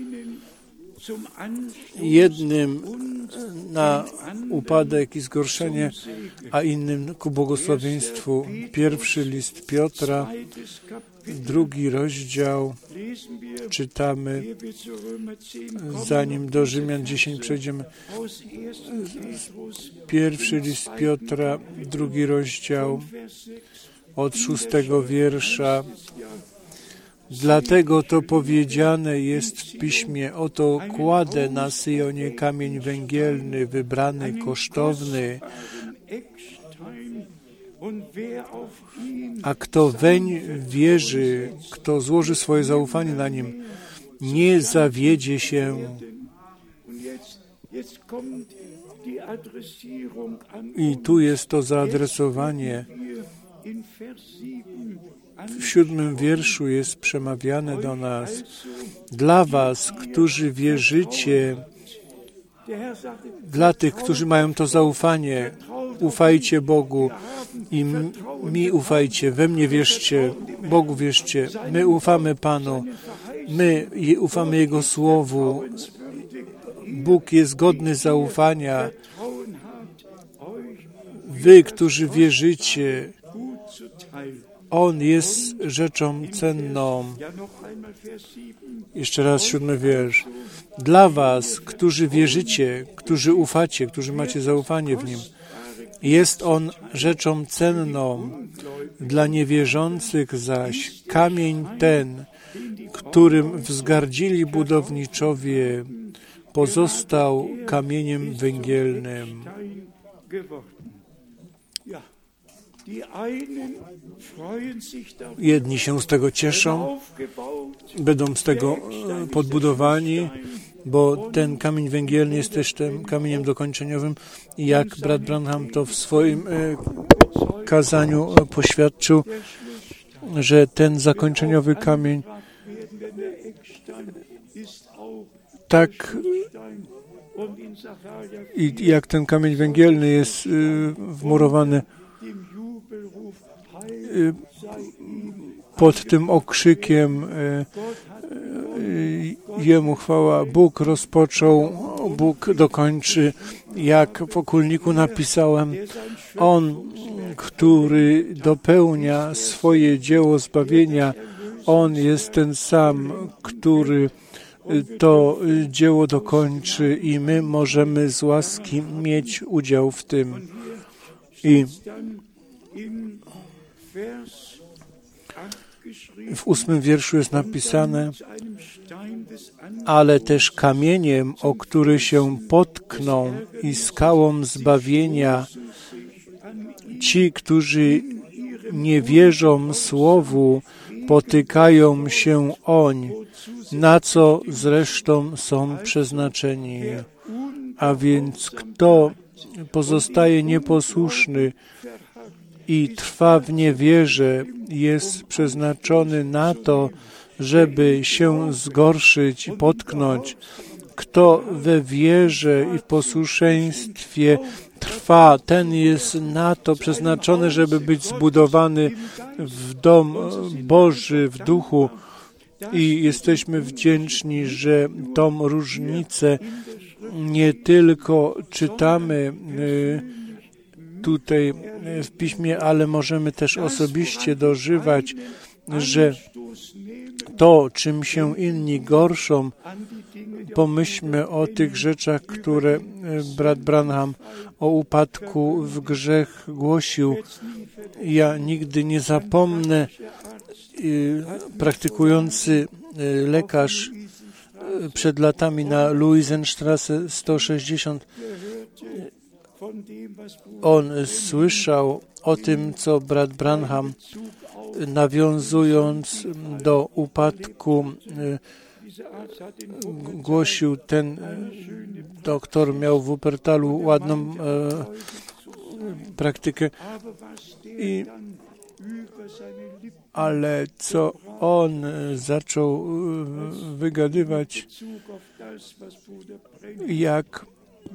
jednym na upadek i zgorszenie, a innym ku błogosławieństwu. Pierwszy list Piotra, drugi rozdział, czytamy, zanim do Rzymian dziesięć przejdziemy. Pierwszy list Piotra, drugi rozdział, od szóstego wiersza. Dlatego to powiedziane jest w Piśmie, oto kładę na Syjonie kamień węgielny, wybrany, kosztowny, a kto weń wierzy, kto złoży swoje zaufanie na nim, nie zawiedzie się. I tu jest to zaadresowanie. W siódmym wierszu jest przemawiane do nas. Dla was, którzy wierzycie, dla tych, którzy mają to zaufanie, ufajcie Bogu i mi ufajcie, we mnie wierzcie, Bogu wierzcie. My ufamy Panu, my ufamy Jego Słowu. Bóg jest godny zaufania. Wy, którzy wierzycie, On jest rzeczą cenną. Jeszcze raz siódmy wiersz. Dla was, którzy wierzycie, którzy ufacie, którzy macie zaufanie w Nim, jest On rzeczą cenną. Dla niewierzących zaś kamień ten, którym wzgardzili budowniczowie, pozostał kamieniem węgielnym. Jedni się z tego cieszą, będą z tego podbudowani, bo ten kamień węgielny jest też tym kamieniem dokończeniowym i jak brat Branham to w swoim kazaniu poświadczył, że ten zakończeniowy kamień tak i jak ten kamień węgielny jest wmurowany pod tym okrzykiem Jemu chwała, Bóg rozpoczął, Bóg dokończy, jak w okulniku napisałem, On, który dopełnia swoje dzieło zbawienia, On jest ten sam, który to dzieło dokończy i my możemy z łaski mieć udział w tym. I w ósmym wierszu jest napisane, ale też kamieniem, o który się potkną i skałą zbawienia ci, którzy nie wierzą Słowu, potykają się oni, na co zresztą są przeznaczeni. A więc kto pozostaje nieposłuszny i trwa w niewierze, jest przeznaczony na to, żeby się zgorszyć i potknąć. Kto we wierze i w posłuszeństwie trwa, ten jest na to przeznaczony, żeby być zbudowany w dom Boży, w duchu. I jesteśmy wdzięczni, że tą różnicę nie tylko czytamy tutaj w Piśmie, ale możemy też osobiście dożywać, że to, czym się inni gorszą, pomyślmy o tych rzeczach, które brat Branham o upadku w grzech głosił. Ja nigdy nie zapomnę, praktykujący lekarz przed latami na Luisenstrasse sto sześćdziesiąt, on słyszał o tym, co brat Branham, nawiązując do upadku, głosił. Ten doktor miał w Wuppertalu ładną e, praktykę, I, ale co on zaczął wygadywać, jak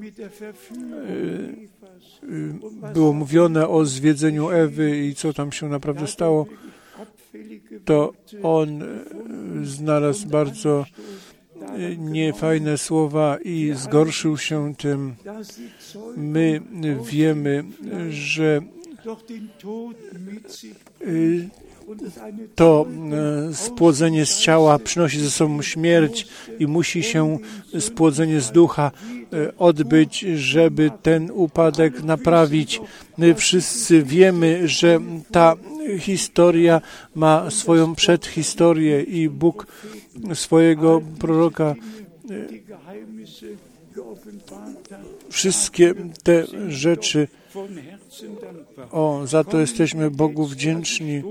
było mówione o zwiedzeniu Ewy i co tam się naprawdę stało, to on znalazł bardzo niefajne słowa i zgorszył się tym. My wiemy, że to spłodzenie z ciała przynosi ze sobą śmierć i musi się spłodzenie z ducha odbyć, żeby ten upadek naprawić. My wszyscy wiemy, że ta historia ma swoją przedhistorię i Bóg swojego proroka wszystkie te rzeczy, o, za to jesteśmy Bogu wdzięczni.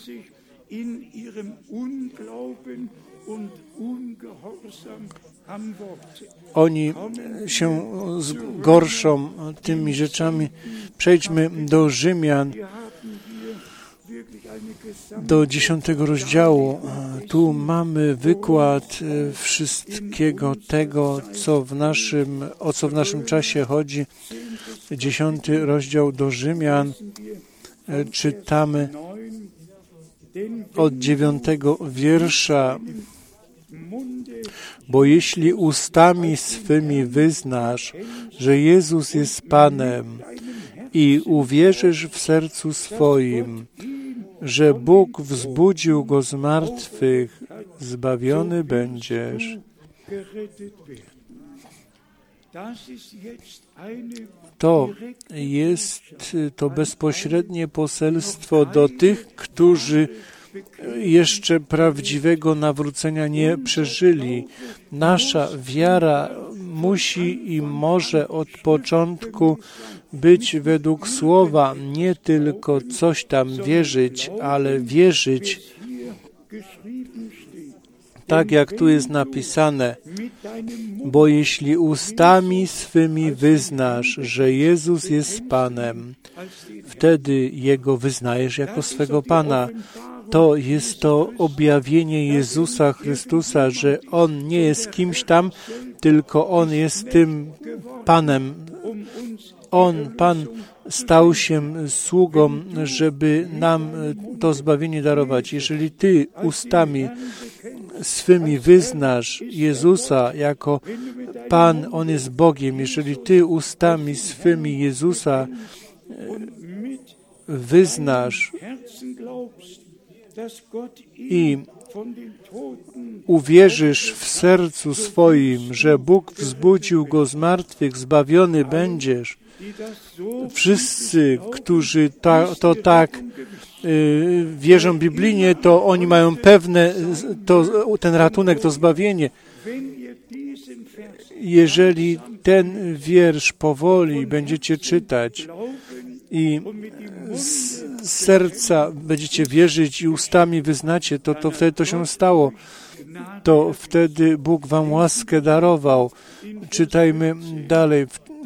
Oni się gorszą tymi rzeczami. Przejdźmy do Rzymian, do dziesiątego rozdziału. Tu mamy wykład wszystkiego tego, co w naszym, o co w naszym czasie chodzi. Dziesiąty rozdział do Rzymian. Czytamy od dziewiątego wiersza. Bo jeśli ustami swymi wyznasz, że Jezus jest Panem i uwierzysz w sercu swoim, że Bóg wzbudził Go z martwych, zbawiony będziesz. To jest to bezpośrednie poselstwo do tych, którzy jeszcze prawdziwego nawrócenia nie przeżyli. Nasza wiara musi i może od początku być według Słowa, nie tylko coś tam wierzyć, ale wierzyć tak, jak tu jest napisane. Bo jeśli ustami swymi wyznasz, że Jezus jest Panem, wtedy Jego wyznajesz jako swego Pana. To jest to objawienie Jezusa Chrystusa, że On nie jest kimś tam, tylko On jest tym Panem. On, Pan, stał się sługą, żeby nam to zbawienie darować. Jeżeli Ty ustami swymi wyznasz Jezusa jako Pan, On jest Bogiem. Jeżeli Ty ustami swymi Jezusa wyznasz i uwierzysz w sercu swoim, że Bóg wzbudził Go z martwych, zbawiony będziesz. Wszyscy, którzy ta, to tak y, wierzą biblijnie, to oni mają pewne, to, ten ratunek, to zbawienie. Jeżeli ten wiersz powoli będziecie czytać i z serca będziecie wierzyć i ustami wyznacie, to, to wtedy to się stało. To wtedy Bóg wam łaskę darował. Czytajmy dalej.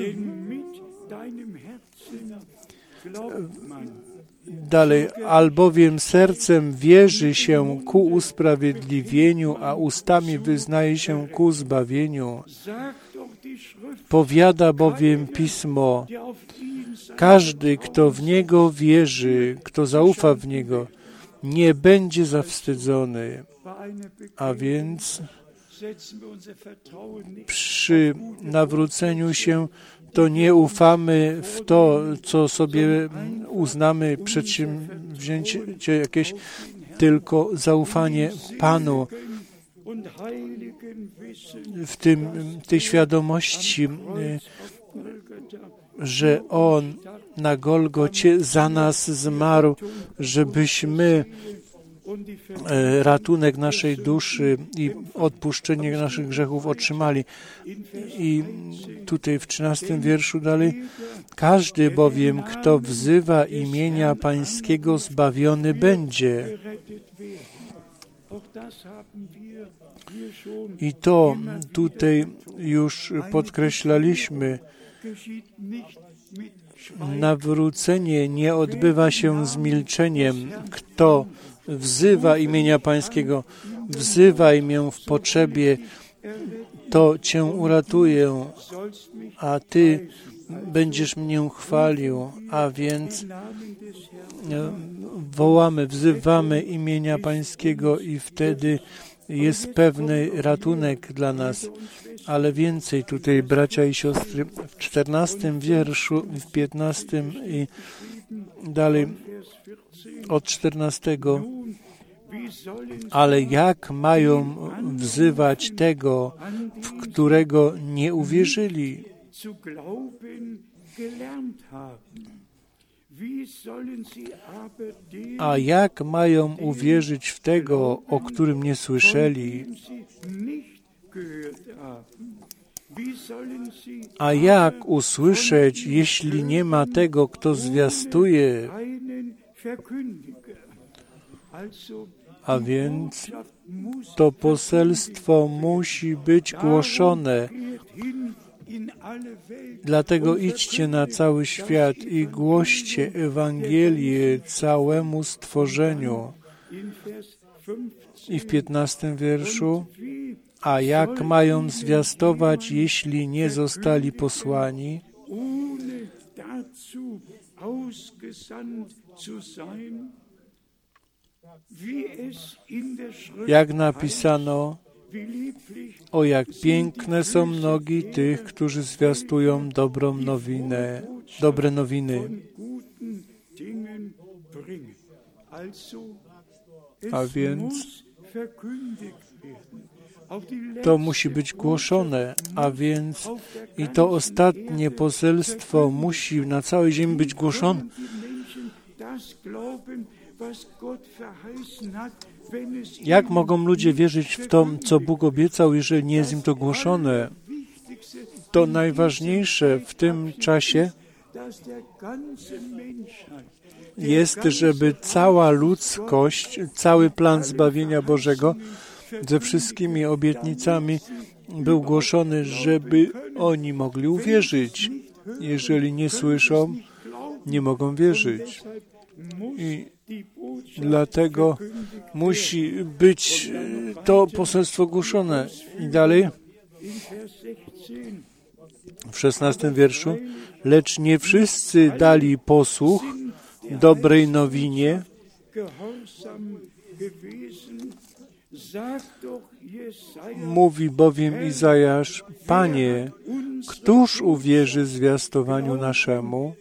Dalej, albowiem sercem wierzy się ku usprawiedliwieniu, a ustami wyznaje się ku zbawieniu. Powiada bowiem Pismo, każdy, kto w Niego wierzy, kto zaufa w Niego, nie będzie zawstydzony. A więc przy nawróceniu się to nie ufamy w to, co sobie uznamy przedsięwzięcie jakieś, tylko zaufanie Panu w tym, tej świadomości, że On na Golgocie za nas zmarł, żebyśmy ratunek naszej duszy i odpuszczenie naszych grzechów otrzymali. I tutaj w trzynastym wierszu dalej, każdy bowiem, kto wzywa imienia Pańskiego, zbawiony będzie. I to tutaj już podkreślaliśmy. Nawrócenie nie odbywa się z milczeniem. Kto wzywa imienia Pańskiego, wzywaj mnie w potrzebie, to Cię uratuję, a Ty będziesz mnie chwalił. A więc wołamy, wzywamy imienia Pańskiego i wtedy jest pewny ratunek dla nas. Ale więcej tutaj, bracia i siostry, w czternastym wierszu, w piętnastym i dalej od czternastego. Ale jak mają wzywać tego, w którego nie uwierzyli? A jak mają uwierzyć w tego, o którym nie słyszeli? A jak usłyszeć, jeśli nie ma tego, kto zwiastuje? A więc to poselstwo musi być głoszone. Dlatego idźcie na cały świat i głoście Ewangelię całemu stworzeniu. I w piętnastym wierszu, a jak mają zwiastować, jeśli nie zostali posłani? Jak napisano, o jak piękne są nogi tych, którzy zwiastują dobrą nowinę, dobre nowiny. A więc to musi być głoszone, a więc i to ostatnie poselstwo musi na całej ziemi być głoszone. Jak mogą ludzie wierzyć w to, co Bóg obiecał, jeżeli nie jest im to głoszone? To najważniejsze w tym czasie jest, żeby cała ludzkość, cały plan zbawienia Bożego ze wszystkimi obietnicami był głoszony, żeby oni mogli uwierzyć. Jeżeli nie słyszą, nie mogą wierzyć. I dlatego musi być to poselstwo głoszone. I dalej w szesnastym wierszu, lecz nie wszyscy dali posłuch dobrej nowinie, mówi bowiem Izajasz, Panie, któż uwierzy zwiastowaniu naszemu?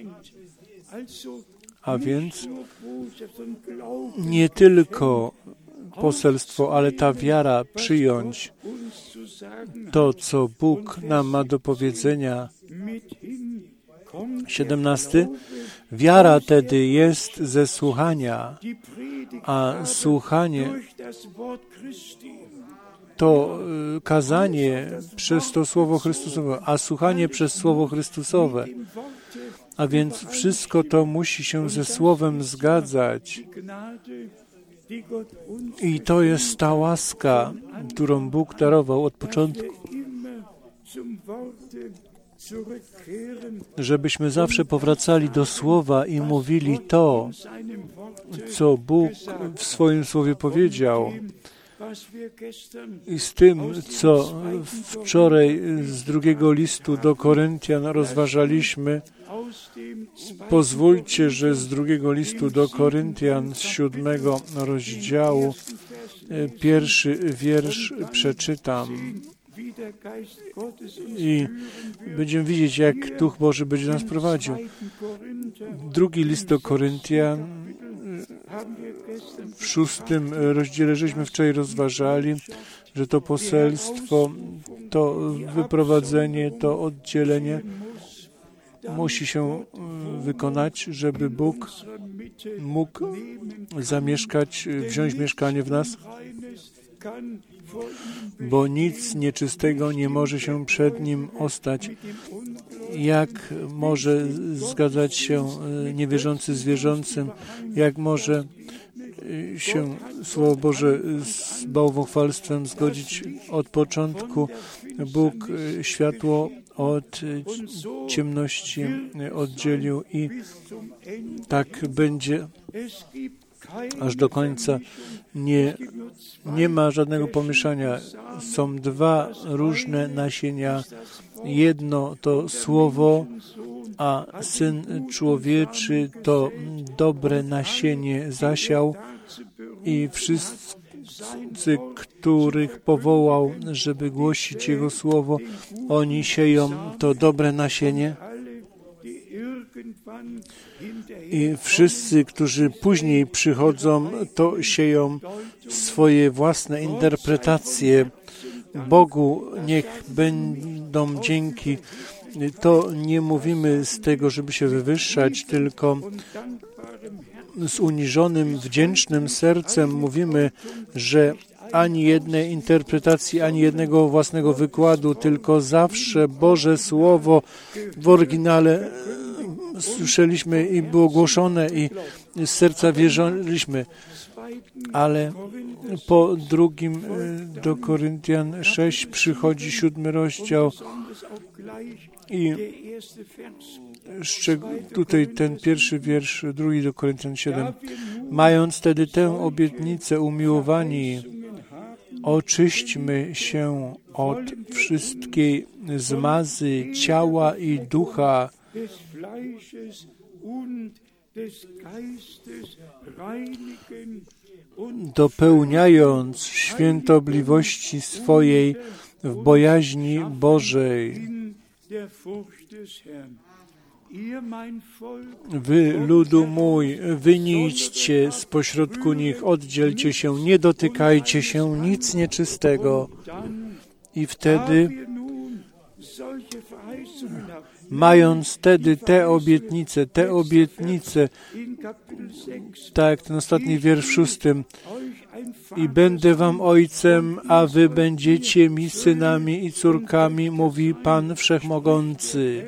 A więc nie tylko poselstwo, ale ta wiara przyjąć to, co Bóg nam ma do powiedzenia. siedemnasty. Wiara tedy jest ze słuchania, a słuchanie to kazanie przez to Słowo Chrystusowe, a słuchanie przez Słowo Chrystusowe. A więc wszystko to musi się ze Słowem zgadzać. I to jest ta łaska, którą Bóg darował od początku, żebyśmy zawsze powracali do Słowa i mówili to, co Bóg w swoim Słowie powiedział. I z tym, co wczoraj z drugiego listu do Koryntian rozważaliśmy, pozwólcie, że z drugiego listu do Koryntian z siódmego rozdziału pierwszy wiersz przeczytam. I będziemy widzieć, jak Duch Boży będzie nas prowadził. Drugi list do Koryntian, w szóstym rozdziale żeśmy wczoraj rozważali, że to poselstwo, to wyprowadzenie, to oddzielenie musi się wykonać, żeby Bóg mógł zamieszkać, wziąć mieszkanie w nas, bo nic nieczystego nie może się przed Nim ostać. Jak może zgadzać się niewierzący z wierzącym? Jak może się Słowo Boże z bałwochwalstwem zgodzić? Od początku Bóg światło od ciemności oddzielił i tak będzie aż do końca. Nie, nie ma żadnego pomieszania. Są dwa różne nasienia. Jedno to Słowo, a Syn Człowieczy to dobre nasienie zasiał i wszyscy, których powołał, żeby głosić Jego Słowo, oni sieją to dobre nasienie. I wszyscy, którzy później przychodzą, to sieją swoje własne interpretacje. Bogu niech będą dzięki. To nie mówimy z tego, żeby się wywyższać, tylko z uniżonym, wdzięcznym sercem mówimy, że ani jednej interpretacji, ani jednego własnego wykładu, tylko zawsze Boże Słowo w oryginale słyszeliśmy i było głoszone i z serca wierzyliśmy. Ale po drugim do Koryntian sześć przychodzi siódmy rozdział i tutaj ten pierwszy wiersz, drugi do Koryntian siedem. Mając tedy tę obietnicę, umiłowani, oczyśćmy się od wszystkiej zmazy ciała i ducha, dopełniając świętobliwości swojej w bojaźni Bożej. Wy, ludu mój, wy nie idźcie spośrodku nich, oddzielcie się, nie dotykajcie się nic nieczystego. I wtedy, mając wtedy te obietnice, te obietnice, tak jak ten ostatni wiersz w szóstym, i będę wam ojcem, a wy będziecie mi synami i córkami, mówi Pan Wszechmogący.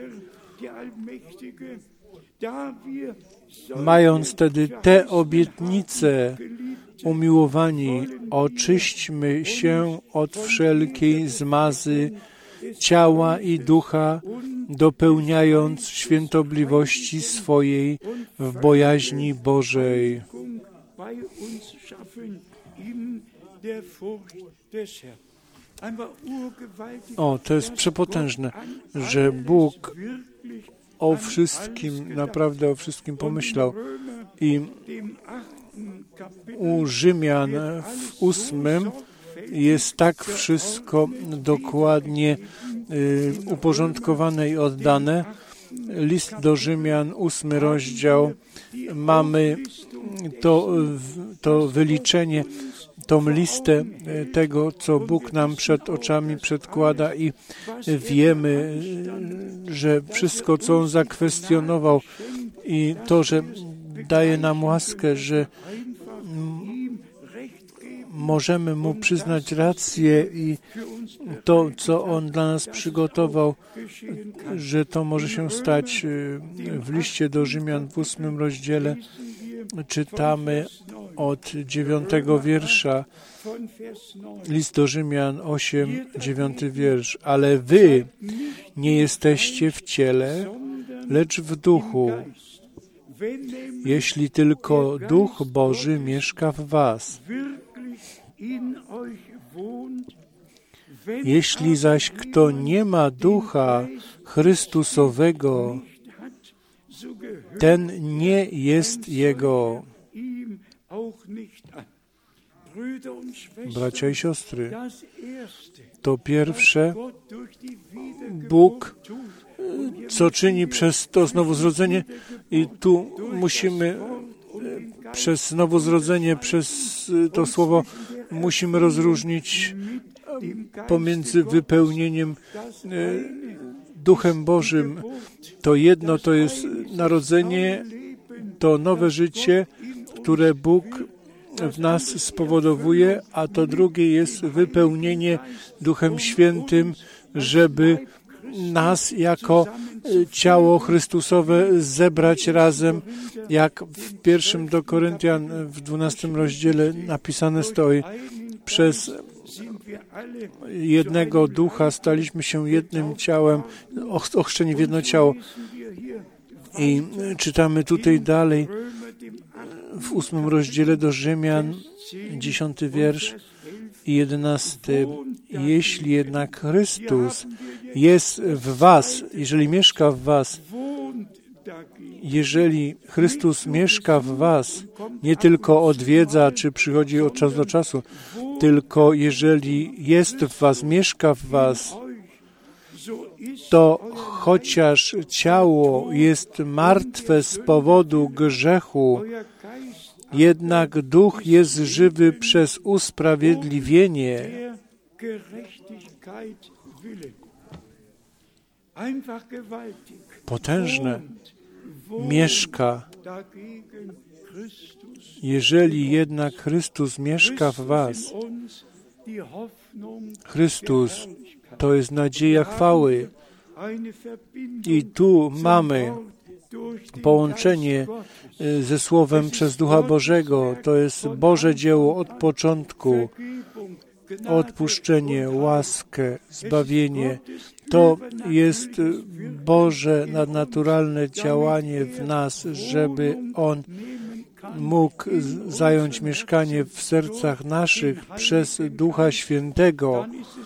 Mając wtedy te obietnice, umiłowani, oczyśćmy się od wszelkiej zmazy ciała i ducha, dopełniając świętobliwości swojej w bojaźni Bożej. O, to jest przepotężne, że Bóg o wszystkim, naprawdę o wszystkim pomyślał. I u Rzymian w ósmym jest tak wszystko dokładnie y, uporządkowane i oddane. List do Rzymian, ósmy rozdział, mamy to, to wyliczenie, tą listę tego, co Bóg nam przed oczami przedkłada i wiemy, że wszystko, co On zakwestionował i to, że daje nam łaskę, że możemy Mu przyznać rację i to, co On dla nas przygotował, że to może się stać w liście do Rzymian w ósmym rozdziale. Czytamy od dziewiątego wiersza, list do Rzymian osiem, dziewiąty wiersz. Ale wy nie jesteście w ciele, lecz w duchu, jeśli tylko Duch Boży mieszka w was. Jeśli zaś kto nie ma Ducha Chrystusowego, ten nie jest Jego. Bracia i siostry, to pierwsze Bóg, co czyni przez to znowu-zrodzenie, i tu musimy przez znowu-zrodzenie, przez to słowo musimy rozróżnić pomiędzy wypełnieniem Duchem Bożym. To jedno to jest narodzenie, to nowe życie, które Bóg w nas spowodowuje, a to drugie jest wypełnienie Duchem Świętym, żeby nas jako ciało Chrystusowe zebrać razem, jak w pierwszym do Koryntian w dwunastym rozdziale napisane stoi, przez jednego Ducha staliśmy się jednym ciałem, ochrzczeni w jedno ciało. I czytamy tutaj dalej w ósmym rozdziale do Rzymian, dziesiąty wiersz i jedenasty. Jeśli jednak Chrystus jest w was, jeżeli mieszka w was, jeżeli Chrystus mieszka w was, nie tylko odwiedza, czy przychodzi od czasu do czasu, tylko jeżeli jest w was, mieszka w was, to chociaż ciało jest martwe z powodu grzechu, jednak duch jest żywy przez usprawiedliwienie. Potężne mieszka. Jeżeli jednak Chrystus mieszka w was, Chrystus to jest nadzieja chwały. I tu mamy połączenie ze Słowem przez Ducha Bożego. To jest Boże dzieło od początku. Odpuszczenie, łaskę, zbawienie. To jest Boże nadnaturalne działanie w nas, żeby On mógł zająć mieszkanie w sercach naszych przez Ducha Świętego.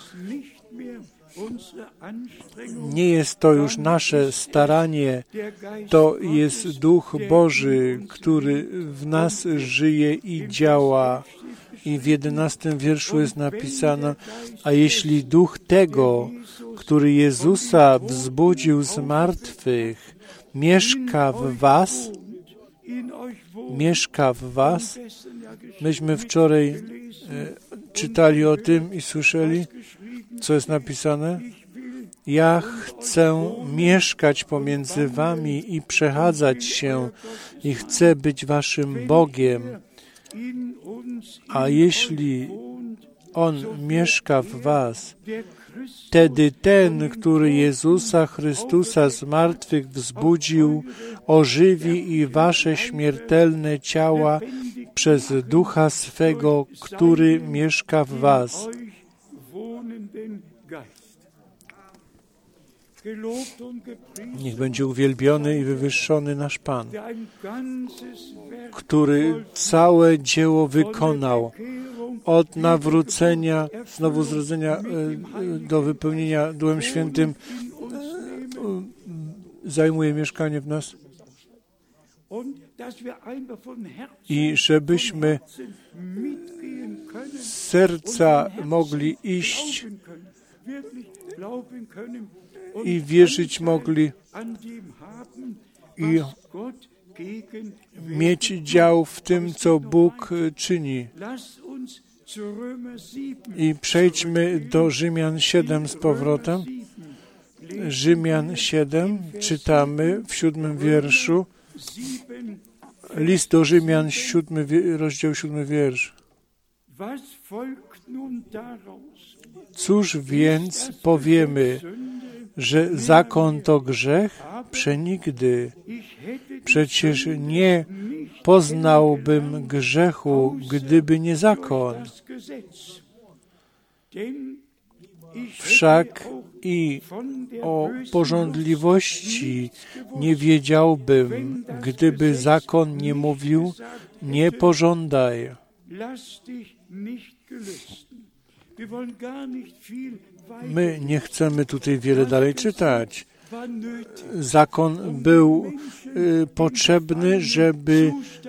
Nie jest to już nasze staranie, to jest Duch Boży, który w nas żyje i działa. I w jedenastym wierszu jest napisane, a jeśli Duch tego, który Jezusa wzbudził z martwych, mieszka w was, mieszka w was. Myśmy wczoraj e, czytali o tym i słyszeli, co jest napisane. Ja chcę mieszkać pomiędzy wami i przechadzać się i chcę być waszym Bogiem. A jeśli On mieszka w was, wtedy ten, który Jezusa Chrystusa z martwych wzbudził, ożywi i wasze śmiertelne ciała przez Ducha swego, który mieszka w was. Niech będzie uwielbiony i wywyższony nasz Pan, który całe dzieło wykonał, od nawrócenia, znowu zrodzenia do wypełnienia Duchem Świętym, zajmuje mieszkanie w nas. I żebyśmy z serca mogli iść i wierzyć mogli i mieć dział w tym, co Bóg czyni. I przejdźmy do Rzymian siedem z powrotem. Rzymian siedem, czytamy w siódmym wierszu. List do Rzymian, siódmy, rozdział siódmy wiersz. Cóż więc powiemy, że zakon to grzech? Przenigdy. Przecież nie poznałbym grzechu, gdyby nie zakon. Wszak i o pożądliwości nie wiedziałbym, gdyby zakon nie mówił, nie pożądaj. My nie chcemy tutaj wiele dalej czytać. Zakon był y, potrzebny, żeby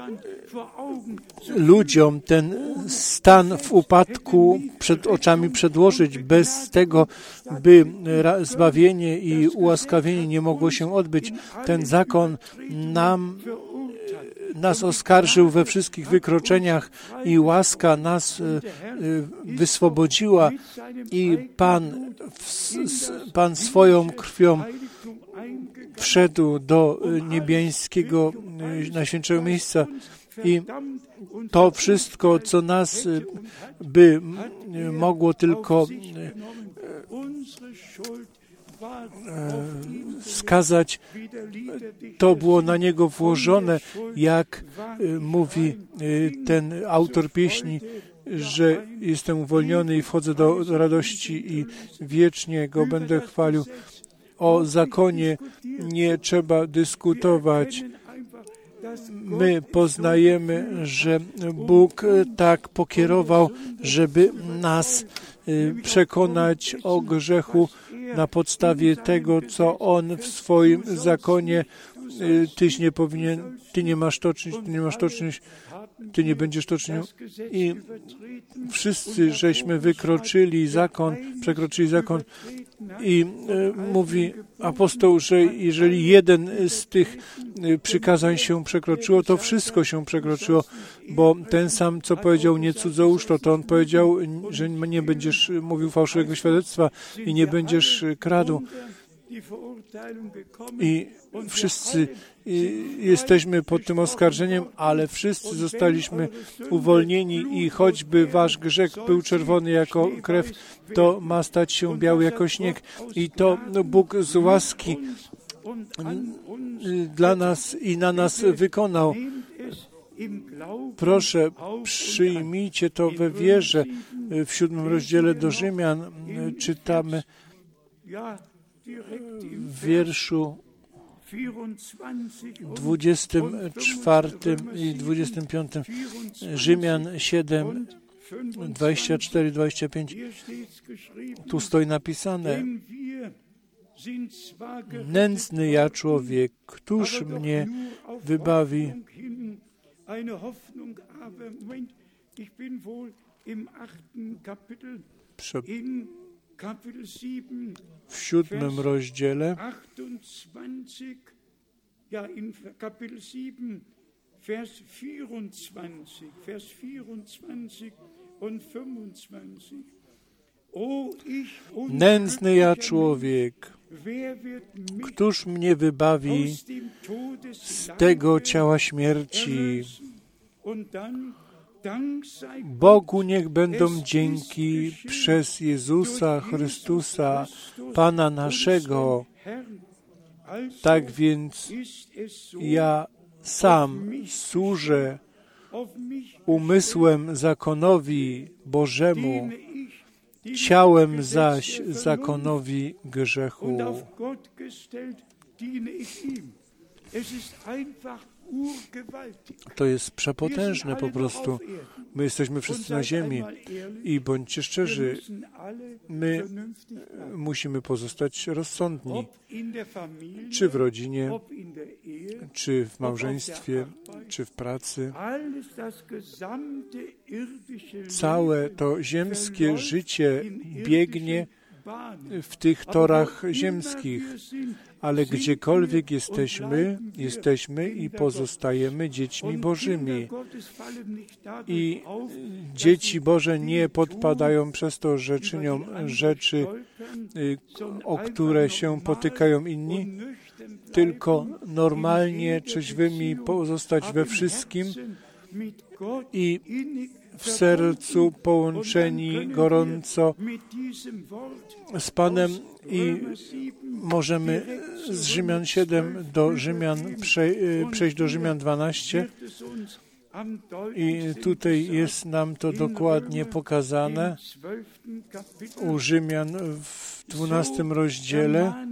ludziom ten stan w upadku przed oczami przedłożyć. Bez tego, by zbawienie i ułaskawienie nie mogło się odbyć. Ten zakon nam nas oskarżył we wszystkich wykroczeniach i łaska nas wyswobodziła i Pan, Pan swoją krwią wszedł do niebiańskiego, najświętszego miejsca i to wszystko, co nas by mogło tylko skazać, to było na Niego włożone, jak mówi ten autor pieśni, że jestem uwolniony i wchodzę do radości i wiecznie Go będę chwalił. O zakonie nie trzeba dyskutować. My poznajemy, że Bóg tak pokierował, żeby nas przekonać o grzechu na podstawie tego, co On w swoim zakonie, tyś nie powinien, ty nie masz to czynić, ty nie masz to czynić, ty nie będziesz to czynił. I wszyscy żeśmy wykroczyli zakon, przekroczyli zakon i e, mówi apostoł, że jeżeli jeden z tych przykazań się przekroczyło, to wszystko się przekroczyło, bo ten sam, co powiedział nie cudzołóż, to, to on powiedział, że nie będziesz mówił fałszywego świadectwa i nie będziesz kradł. I wszyscy jesteśmy pod tym oskarżeniem, ale wszyscy zostaliśmy uwolnieni i choćby wasz grzech był czerwony jako krew, to ma stać się biały jako śnieg. I to Bóg z łaski dla nas i na nas wykonał. Proszę, przyjmijcie to we wierze. W siódmym rozdziale do Rzymian czytamy w wierszu dwudziestym czwartym i dwudziestym piątym, Rzymian siedem, dwadzieścia cztery, dwadzieścia pięć. Tu stoi napisane: nędzny ja człowiek, któż mnie wybawi? Prze- w siódmym rozdziale, ja, in Kapitel sieben, Vers vierundzwanzig, Vers vierundzwanzig und fünfundzwanzig. O, ich nędzny ja człowiek, któż mnie wybawi z tego ciała śmierci? Bogu niech będą dzięki przez Jezusa Chrystusa, Pana naszego. Tak więc ja sam służę umysłem zakonowi Bożemu, ciałem zaś zakonowi grzechu. To jest przepotężne po prostu. My jesteśmy wszyscy na ziemi i bądźcie szczerzy, my musimy pozostać rozsądni. Czy w rodzinie, czy w małżeństwie, czy w pracy. Całe to ziemskie życie biegnie w tych torach ziemskich, ale gdziekolwiek jesteśmy, jesteśmy i pozostajemy dziećmi Bożymi. I dzieci Boże nie podpadają przez to, że czynią rzeczy, o które się potykają inni, tylko normalnie trzeźwymi pozostać we wszystkim i w sercu połączeni gorąco z Panem i możemy z Rzymian siedem do Rzymian przejść do Rzymian dwanaście i tutaj jest nam to dokładnie pokazane u Rzymian w dwunastym rozdziale.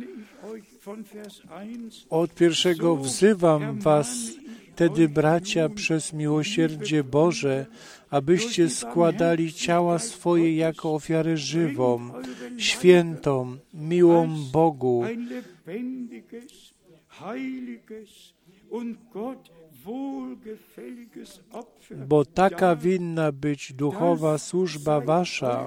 Od pierwszego wzywam was tedy, bracia, przez miłosierdzie Boże, abyście składali ciała swoje jako ofiarę żywą, świętą, miłą Bogu, bo taka winna być duchowa służba wasza.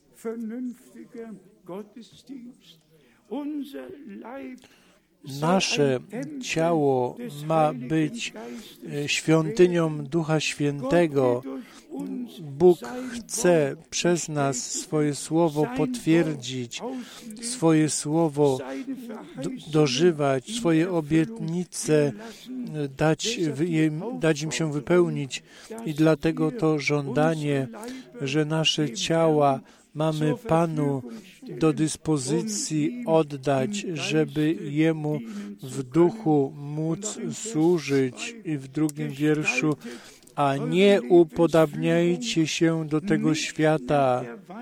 Nasze ciało ma być świątynią Ducha Świętego. Bóg chce przez nas swoje słowo potwierdzić, swoje słowo dożywać, swoje obietnice dać, dać im się wypełnić. I dlatego to żądanie, że nasze ciała mamy Panu do dyspozycji oddać, żeby Jemu w duchu móc służyć. I w drugim wierszu, a nie upodabniajcie się do tego świata,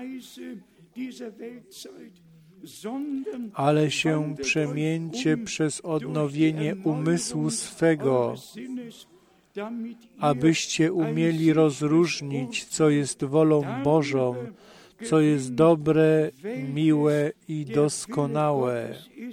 ale się przemieńcie przez odnowienie umysłu swego, abyście umieli rozróżnić, co jest wolą Bożą, co jest dobre, miłe i doskonałe.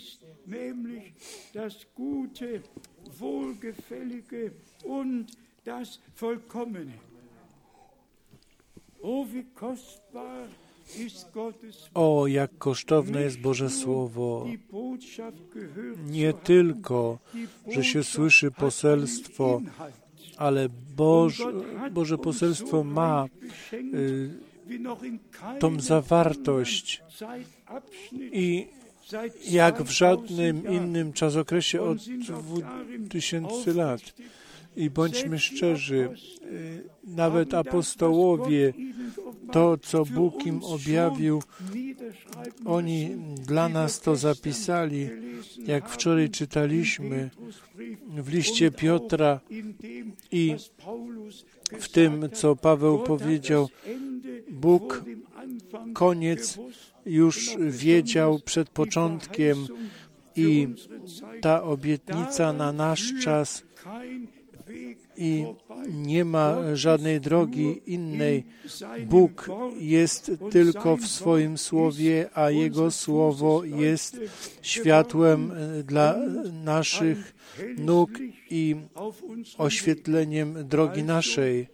O, jak kosztowne jest Boże Słowo. Nie tylko, że się słyszy poselstwo, ale Boże, Boże poselstwo ma y, tą zawartość i jak w żadnym innym czasokresie od dwóch tysięcy lat. I bądźmy szczerzy, nawet apostołowie, to, co Bóg im objawił, oni dla nas to zapisali, jak wczoraj czytaliśmy w liście Piotra i w tym, co Paweł powiedział, Bóg koniec już wiedział przed początkiem i ta obietnica na nasz czas i nie ma żadnej drogi innej. Bóg jest tylko w swoim Słowie, a Jego Słowo jest światłem dla naszych nóg i oświetleniem drogi naszej.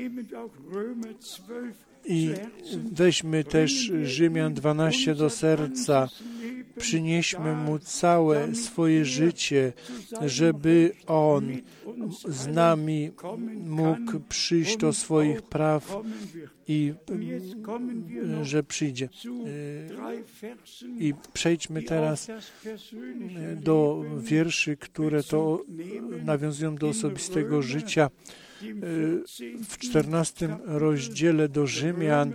I weźmy też Rzymian dwanaście do serca. Przynieśmy Mu całe swoje życie, żeby On z nami mógł przyjść do swoich praw i że przyjdzie. I przejdźmy teraz do wierszy, które to nawiązują do osobistego życia. W czternastym rozdziale do Rzymian,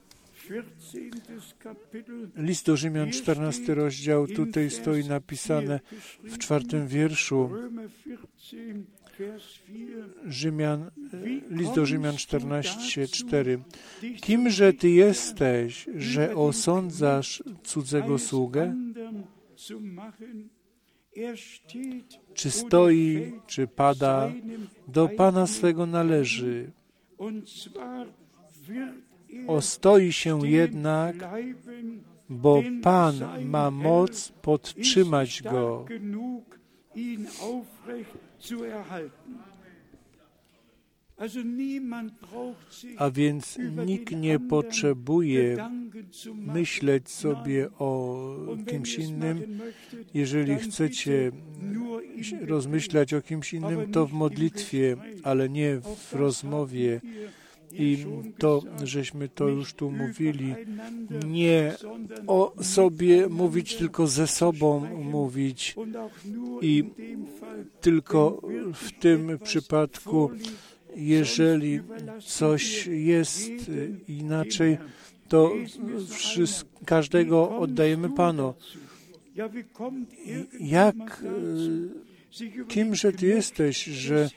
list do Rzymian, czternasty rozdział, tutaj stoi napisane w czwartym wierszu, Rzymian, list do Rzymian czternaście, cztery. Kimże Ty jesteś, że osądzasz cudzego sługę? Czy stoi, czy pada, do Pana swego należy. Ostoi się jednak, bo Pan ma moc podtrzymać go. A więc nikt nie potrzebuje myśleć sobie o kimś innym. Jeżeli chcecie rozmyślać o kimś innym, to w modlitwie, ale nie w rozmowie. I to, żeśmy to już tu mówili, nie o sobie mówić, tylko ze sobą mówić. I tylko w tym przypadku, Jeżeli coś jest inaczej, to wszystko, każdego oddajemy Panu. Jak, kimże Ty jesteś, że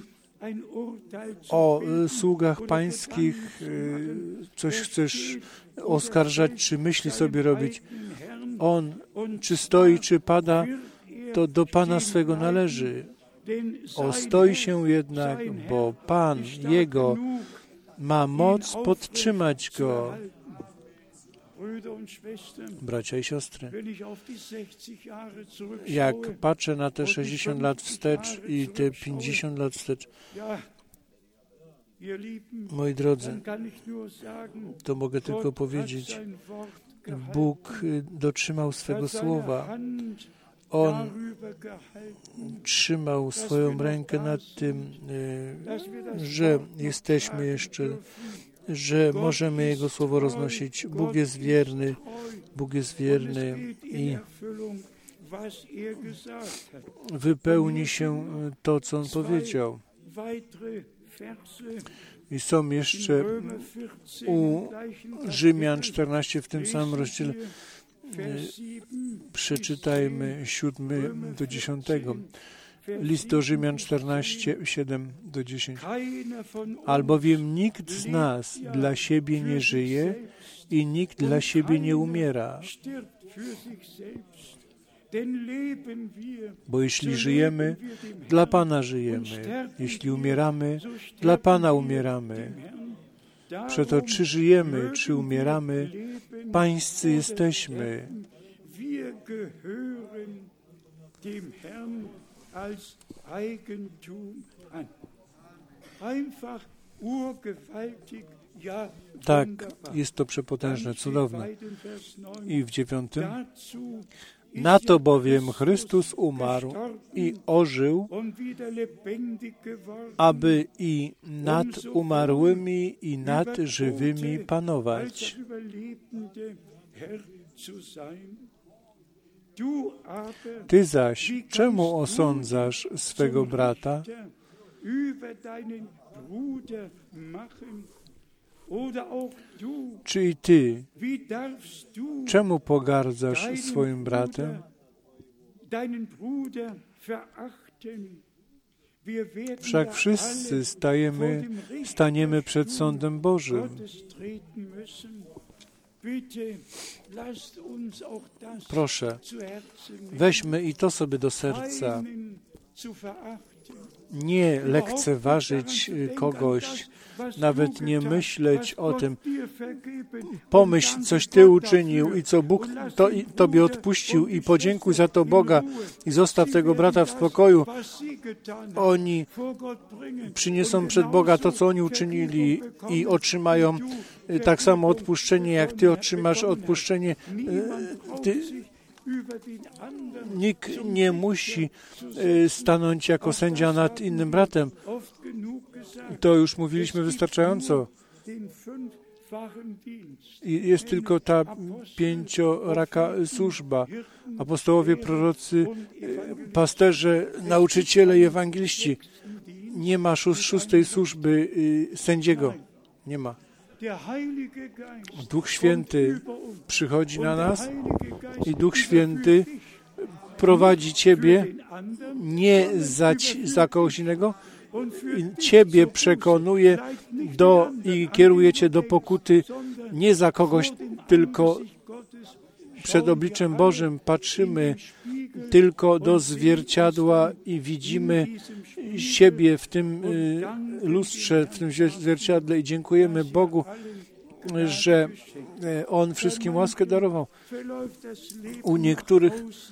o sługach pańskich coś chcesz oskarżać, czy myśli sobie robić? On, czy stoi, czy pada, to do Pana swego należy. Ostoi się jednak, bo Pan Jego ma moc podtrzymać Go. Bracia i siostry, jak patrzę na te sześćdziesiąt lat wstecz i te pięćdziesiąt lat wstecz, moi drodzy, to mogę tylko powiedzieć, Bóg dotrzymał swego słowa. On trzymał swoją rękę nad tym, że jesteśmy jeszcze, że możemy Jego słowo roznosić. Bóg jest wierny, Bóg jest wierny i wypełni się to, co On powiedział. I są jeszcze u Rzymian czternaście w tym samym rozdziale. Przeczytajmy siódmy do dziesiątego. List do Rzymian czternaście, siedem do dziesięciu. Albowiem nikt z nas dla siebie nie żyje i nikt dla siebie nie umiera. Bo jeśli żyjemy, dla Pana żyjemy. Jeśli umieramy, dla Pana umieramy. Przeto czy żyjemy, czy umieramy, pańscy jesteśmy. Tak, jest to przepotężne, cudowne. I w dziewiątym. Na to bowiem Chrystus umarł i ożył, aby i nad umarłymi, i nad żywymi panować. Ty zaś czemu osądzasz swego brata? Czy i ty, czemu pogardzasz swoim bratem? Wszak wszyscy stajemy, staniemy przed sądem Bożym. Proszę, weźmy i to sobie do serca. Nie lekceważyć kogoś, nawet nie myśleć o tym. Pomyśl, coś Ty uczynił i co Bóg to, i Tobie odpuścił i podziękuj za to Boga i zostaw tego brata w spokoju. Oni przyniosą przed Boga to, co oni uczynili i otrzymają tak samo odpuszczenie, jak Ty otrzymasz odpuszczenie. Ty, Nikt nie musi stanąć jako sędzia nad innym bratem. To już mówiliśmy wystarczająco. Jest tylko ta pięcioraka służba. Apostołowie, prorocy, pasterze, nauczyciele i ewangeliści. Nie ma szóstej służby sędziego. Nie ma. Duch Święty przychodzi na nas i Duch Święty prowadzi Ciebie nie za, za kogoś innego, Ciebie przekonuje do, i kieruje Cię do pokuty nie za kogoś, tylko przed obliczem Bożym patrzymy tylko do zwierciadła i widzimy siebie w tym lustrze, w tym zwierciadle i dziękujemy Bogu, że On wszystkim łaskę darował. U niektórych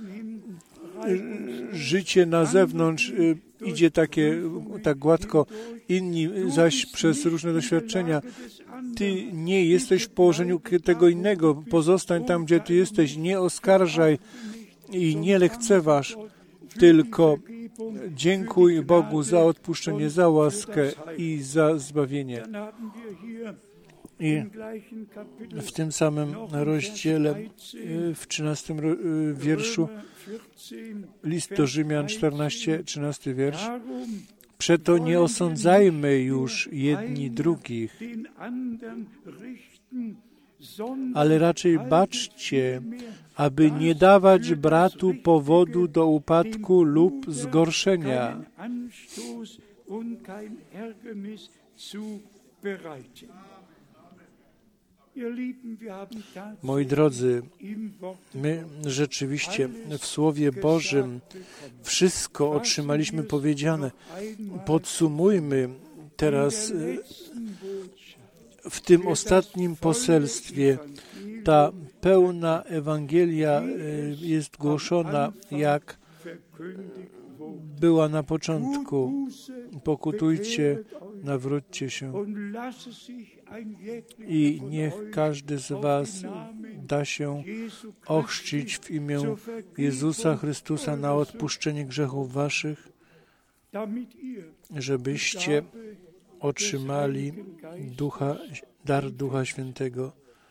życie na zewnątrz idzie takie tak gładko, inni zaś przez różne doświadczenia. Ty nie jesteś w położeniu tego innego. Pozostań tam, gdzie Ty jesteś. Nie oskarżaj i nie lekceważ, tylko dziękuj Bogu za odpuszczenie, za łaskę i za zbawienie. I w tym samym rozdziale, w trzynastym wierszu, list do Rzymian, czternasty, trzynasty wiersz, Przeto nie osądzajmy już jedni drugich, ale raczej baczcie, aby nie dawać bratu powodu do upadku lub zgorszenia. Moi drodzy, my rzeczywiście w Słowie Bożym wszystko otrzymaliśmy powiedziane. Podsumujmy teraz w tym ostatnim poselstwie. Ta pełna Ewangelia jest głoszona, jak była na początku. Pokutujcie, nawróćcie się i niech każdy z was da się ochrzcić w imię Jezusa Chrystusa na odpuszczenie grzechów waszych, żebyście otrzymali ducha, dar Ducha Świętego.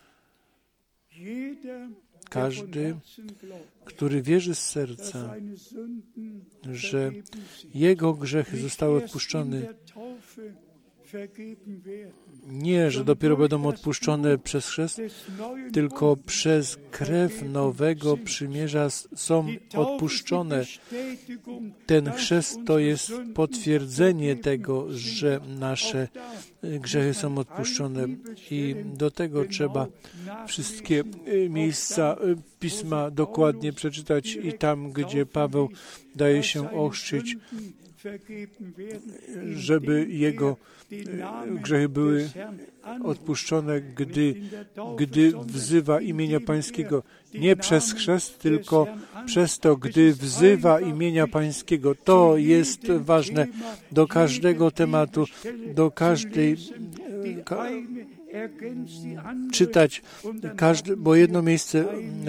Każdy, który wierzy z serca, że jego grzechy zostały odpuszczone, nie, że dopiero będą odpuszczone przez chrzest, tylko przez krew nowego przymierza są odpuszczone. Ten chrzest to jest potwierdzenie tego, że nasze grzechy są odpuszczone i do tego trzeba wszystkie miejsca Pisma dokładnie przeczytać i tam, gdzie Paweł daje się ochrzcić, żeby jego grzechy były odpuszczone, gdy, gdy wzywa imienia Pańskiego. Nie przez chrzest, tylko przez to, gdy wzywa imienia Pańskiego. To jest ważne do każdego tematu, do każdej ka, czytać, każdy, bo jedno miejsce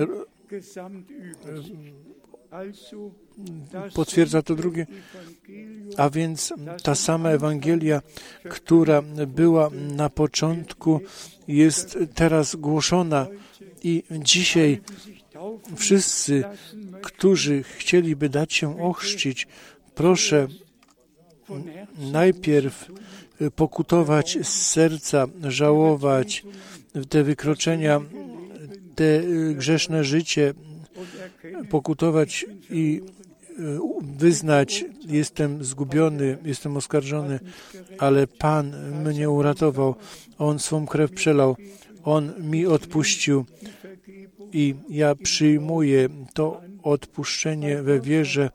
potwierdza to drugie, a więc ta sama Ewangelia, która była na początku, jest teraz głoszona i dzisiaj wszyscy, którzy chcieliby dać się ochrzcić, proszę najpierw pokutować z serca, żałować te wykroczenia, te grzeszne życie, pokutować i wyznać, jestem zgubiony, jestem oskarżony, ale Pan mnie uratował. On swą krew przelał. On mi odpuścił i ja przyjmuję to odpuszczenie we wierze.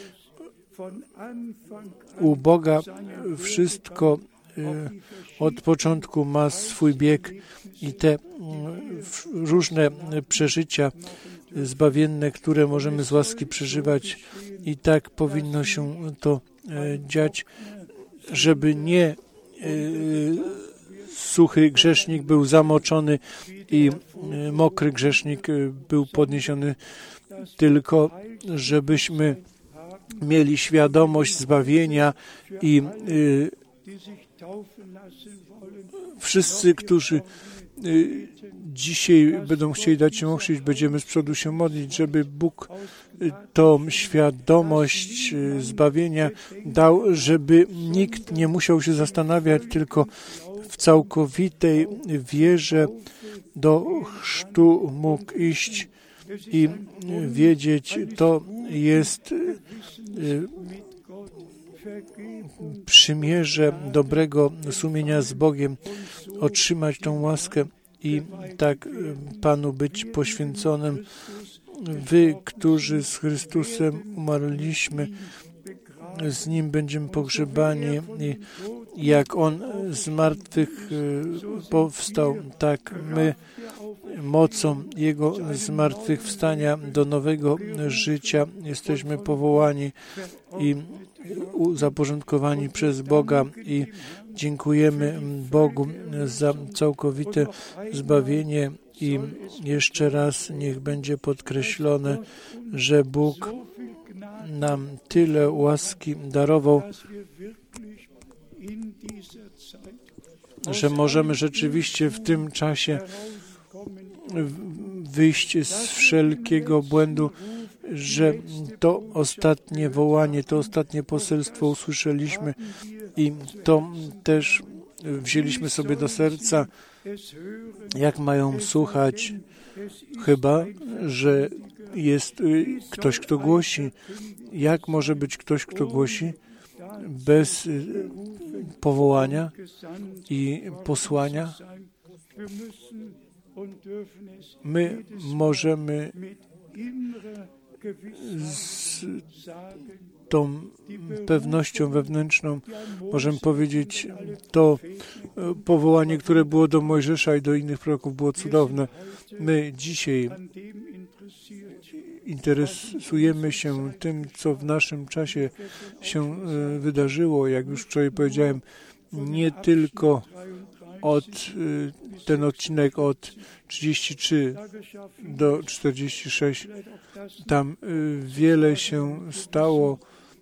U Boga wszystko od początku ma swój bieg i te różne przeżycia zbawienne, które możemy z łaski przeżywać, i tak powinno się to dziać, żeby nie suchy grzesznik był zamoczony i mokry grzesznik był podniesiony, tylko żebyśmy mieli świadomość zbawienia i wszyscy, którzy dzisiaj będą chcieli dać się ochrzcić, będziemy z przodu się modlić, żeby Bóg tą świadomość zbawienia dał, żeby nikt nie musiał się zastanawiać, tylko w całkowitej wierze do chrztu mógł iść i wiedzieć, to jest przymierze dobrego sumienia z Bogiem, otrzymać tą łaskę i tak Panu być poświęconym. Wy, którzy z Chrystusem umarliśmy, z Nim będziemy pogrzebani i jak On z martwych powstał, tak my mocą Jego zmartwychwstania do nowego życia jesteśmy powołani i zaporządkowani przez Boga i dziękujemy Bogu za całkowite zbawienie i jeszcze raz niech będzie podkreślone, że Bóg nam tyle łaski darował, że możemy rzeczywiście w tym czasie wyjść z wszelkiego błędu, że to ostatnie wołanie, to ostatnie poselstwo usłyszeliśmy i to też wzięliśmy sobie do serca, jak mają słuchać, chyba że jest ktoś, kto głosi. Jak może być ktoś, kto głosi bez powołania i posłania? My możemy z tą pewnością wewnętrzną możemy powiedzieć, to powołanie, które było do Mojżesza i do innych proroków, było cudowne. My dzisiaj interesujemy się tym, co w naszym czasie się wydarzyło, jak już wczoraj powiedziałem, nie tylko od ten odcinek od trzydziestu trzech do czterdziestu sześciu. Tam wiele się stało.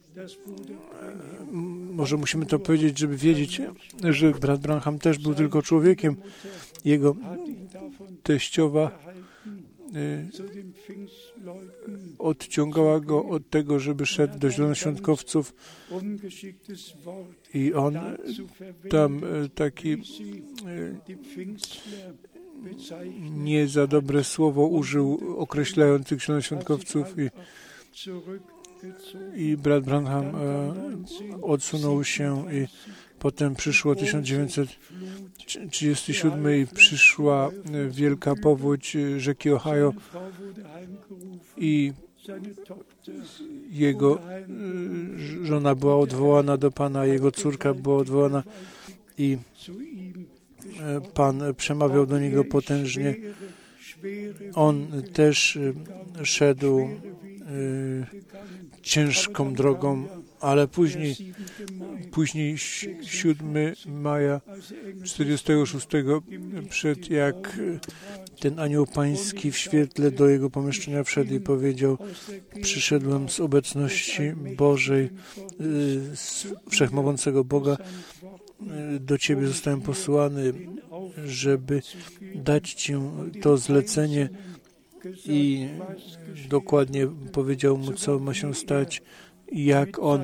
Może musimy to powiedzieć, żeby wiedzieć, że brat Branham też był tylko człowiekiem. Jego teściowa odciągała go od tego, żeby szedł do zielonoświątkowców i on tam taki nie za dobre słowo użył określając tych zielonoświątkowców i, i brat Branham e, odsunął się i potem przyszło tysiąc dziewięćset trzydziesty siódmy i przyszła wielka powódź rzeki Ohio i jego żona była odwołana do Pana, jego córka była odwołana i Pan przemawiał do niego potężnie. On też szedł ciężką drogą, ale później, później siódmego maja czterdziestego szóstego, przed jak ten anioł pański w świetle do jego pomieszczenia wszedł i powiedział: przyszedłem z obecności Bożej, z wszechmogącego Boga, do Ciebie zostałem posłany, żeby dać Ci to zlecenie i dokładnie powiedział mu, co ma się stać, jak on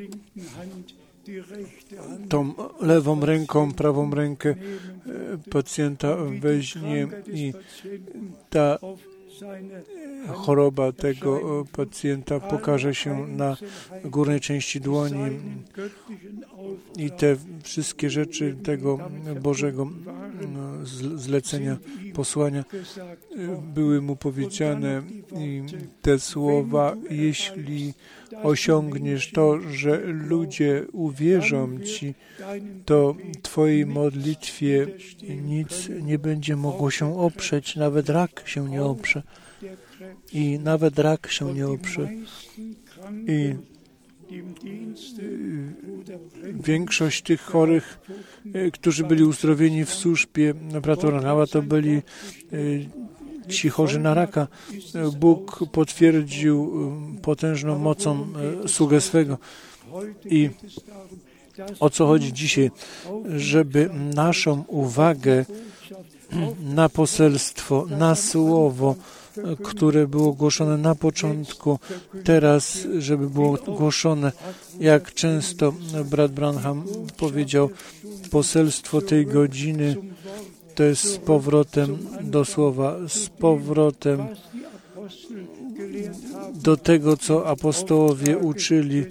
tą lewą ręką, prawą rękę pacjenta weźmie i ta choroba tego pacjenta pokaże się na górnej części dłoni i te wszystkie rzeczy tego Bożego zlecenia, posłania były mu powiedziane i te słowa: jeśli osiągniesz to, że ludzie uwierzą Ci, to Twojej modlitwie nic nie będzie mogło się oprzeć, nawet rak się nie oprze. I nawet rak się nie oprze. I większość tych chorych, którzy byli uzdrowieni w służbie brata Branhama, to byli ci chorzy na raka. Bóg potwierdził potężną mocą sługę swego. I o co chodzi dzisiaj? Żeby naszą uwagę na poselstwo, na słowo, które było głoszone na początku, teraz, żeby było głoszone, jak często brat Branham powiedział, poselstwo tej godziny to jest z powrotem do słowa, z powrotem do tego, co apostołowie uczyli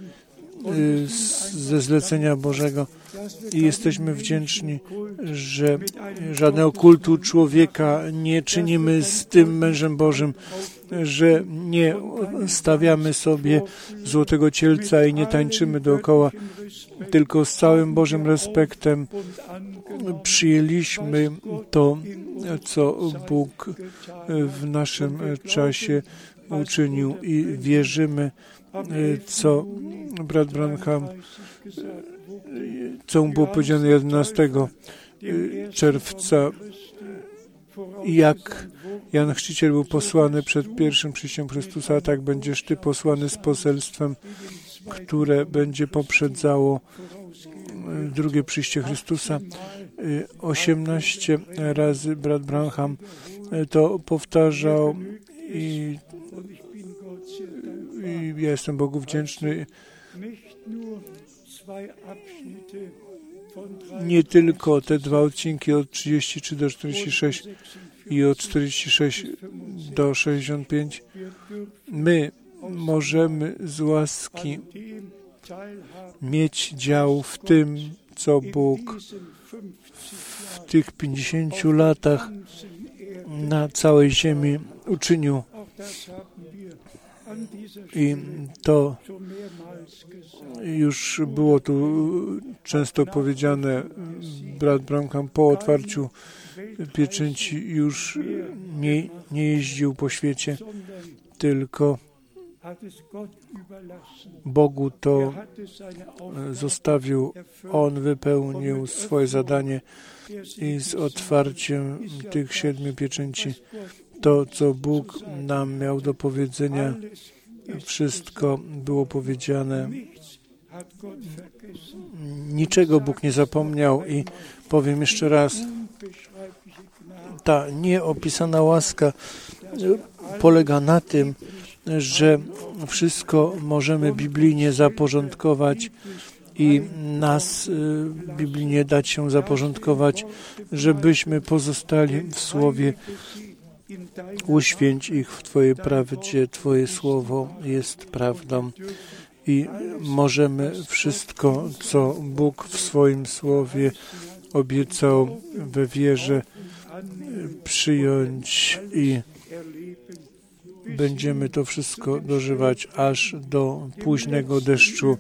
ze zlecenia Bożego. I jesteśmy wdzięczni, że żadnego kultu człowieka nie czynimy z tym mężem Bożym, że nie stawiamy sobie złotego cielca i nie tańczymy dookoła, tylko z całym Bożym respektem przyjęliśmy to, co Bóg w naszym czasie uczynił i wierzymy, co brat Branham, co mu było powiedziane jedenastego czerwca, jak Jan Chrzciciel był posłany przed pierwszym przyjściem Chrystusa, tak będziesz Ty posłany z poselstwem, które będzie poprzedzało drugie przyjście Chrystusa. Osiemnaście razy brat Branham to powtarzał i I ja jestem Bogu wdzięczny. Nie tylko te dwa odcinki od trzydzieści trzy do czterdziestu sześciu i od czterdziestu sześciu do sześćdziesięciu pięciu. My możemy z łaski mieć dział w tym, co Bóg w tych pięćdziesięciu latach na całej ziemi uczynił. I to już było tu często powiedziane. Brat Branham po otwarciu pieczęci już nie, nie jeździł po świecie, tylko Bogu to zostawił. On wypełnił swoje zadanie i z otwarciem tych siedmiu pieczęci to, co Bóg nam miał do powiedzenia, wszystko było powiedziane. Niczego Bóg nie zapomniał i powiem jeszcze raz, ta nieopisana łaska polega na tym, że wszystko możemy biblijnie zaporządkować i nas biblijnie dać się zaporządkować, żebyśmy pozostali w Słowie. Uświęć ich w Twojej prawdzie, Twoje Słowo jest prawdą i możemy wszystko, co Bóg w swoim Słowie obiecał we wierze, przyjąć i będziemy to wszystko dożywać aż do późnego deszczu.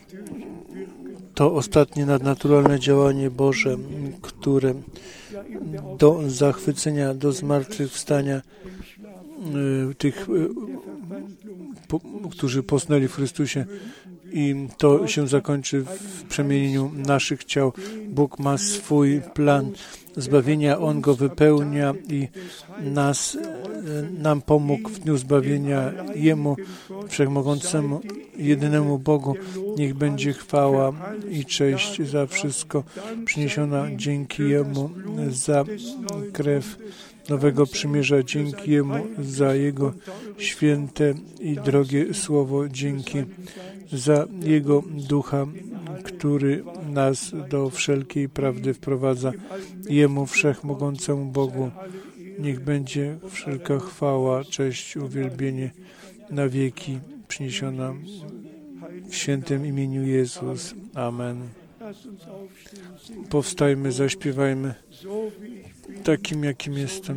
To ostatnie nadnaturalne działanie Boże, które do zachwycenia, do zmartwychwstania y, tych, y, po, którzy posnęli w Chrystusie, i to się zakończy w przemienieniu naszych ciał. Bóg ma swój plan zbawienia, On go wypełnia i nas, nam pomógł w dniu zbawienia. Jemu, Wszechmogącemu, jedynemu Bogu, niech będzie chwała i cześć za wszystko przyniesiona dzięki Jemu, za krew nowego przymierza, dzięki Jemu, za Jego święte i drogie Słowo, dzięki za Jego Ducha, który nas do wszelkiej prawdy wprowadza. Jemu, Wszechmogącemu Bogu, niech będzie wszelka chwała, cześć, uwielbienie na wieki przyniesiona w świętym imieniu Jezus. Amen. Powstajmy, zaśpiewajmy takim, jakim jestem.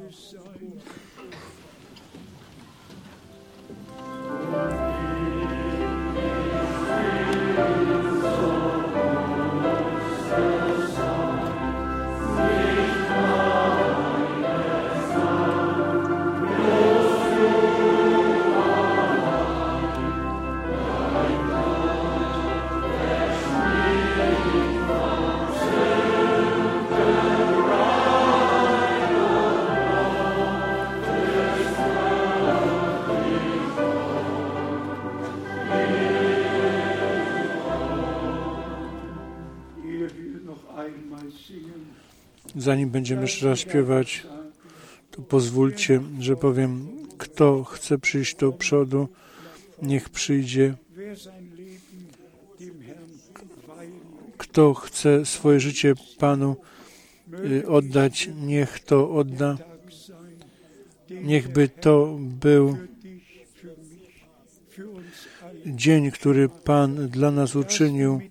Zanim będziemy jeszcze raz śpiewać, to pozwólcie, że powiem, kto chce przyjść do przodu, niech przyjdzie. Kto chce swoje życie Panu oddać, niech to odda. Niechby to był dzień, który Pan dla nas uczynił,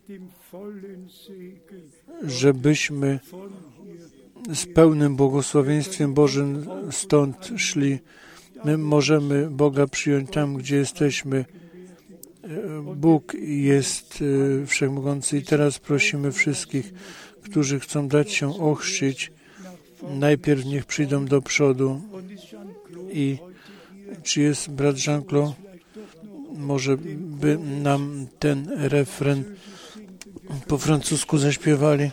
żebyśmy z pełnym błogosławieństwem Bożym stąd szli. My możemy Boga przyjąć tam, gdzie jesteśmy. Bóg jest wszechmogący i teraz prosimy wszystkich, którzy chcą dać się ochrzcić, najpierw niech przyjdą do przodu. I czy jest brat Jean-Claude? Może by nam ten refren po francusku zaśpiewali.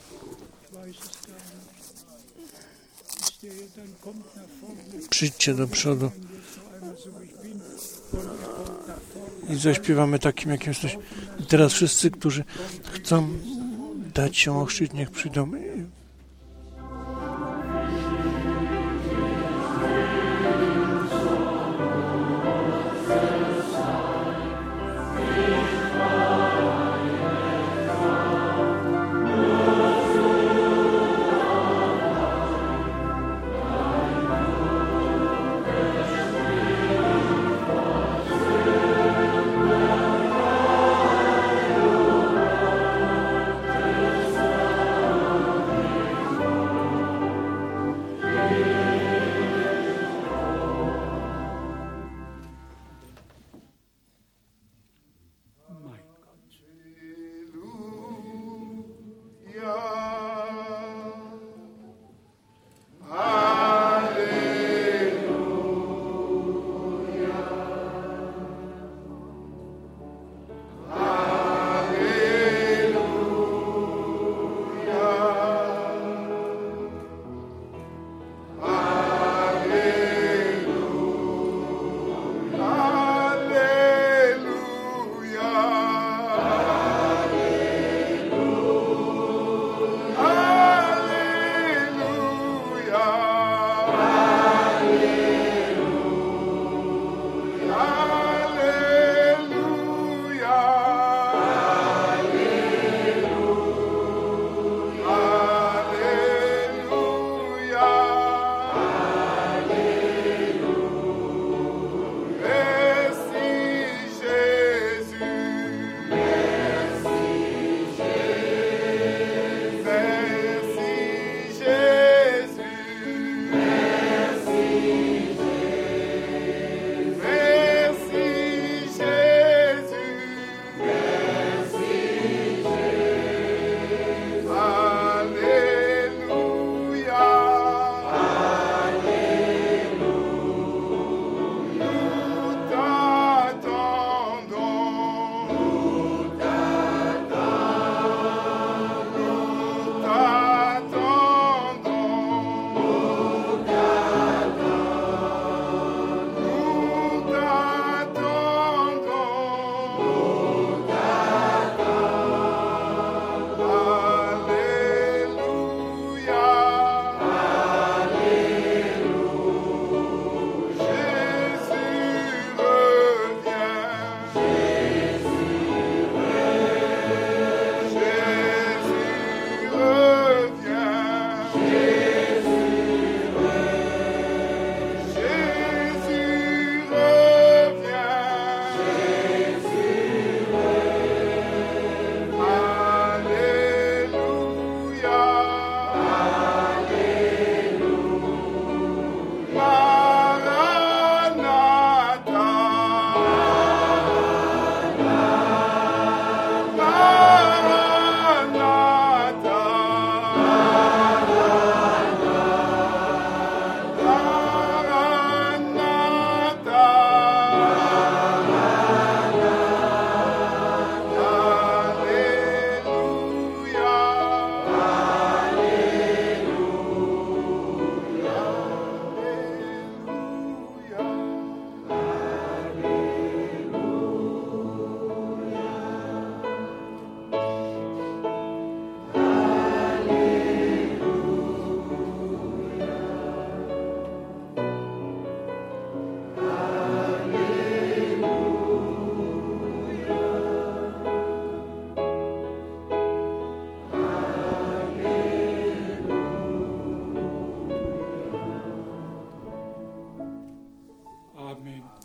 Przyjdźcie do przodu i zaśpiewamy takim, jakim jesteś. I teraz wszyscy, którzy chcą dać się ochrzcić, niech przyjdą.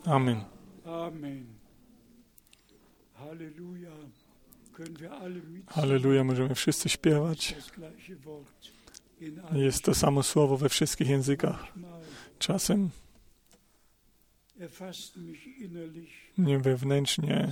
Amen. Halleluja, możemy wszyscy śpiewać. Jest to samo słowo we wszystkich językach. Czasem mnie wewnętrznie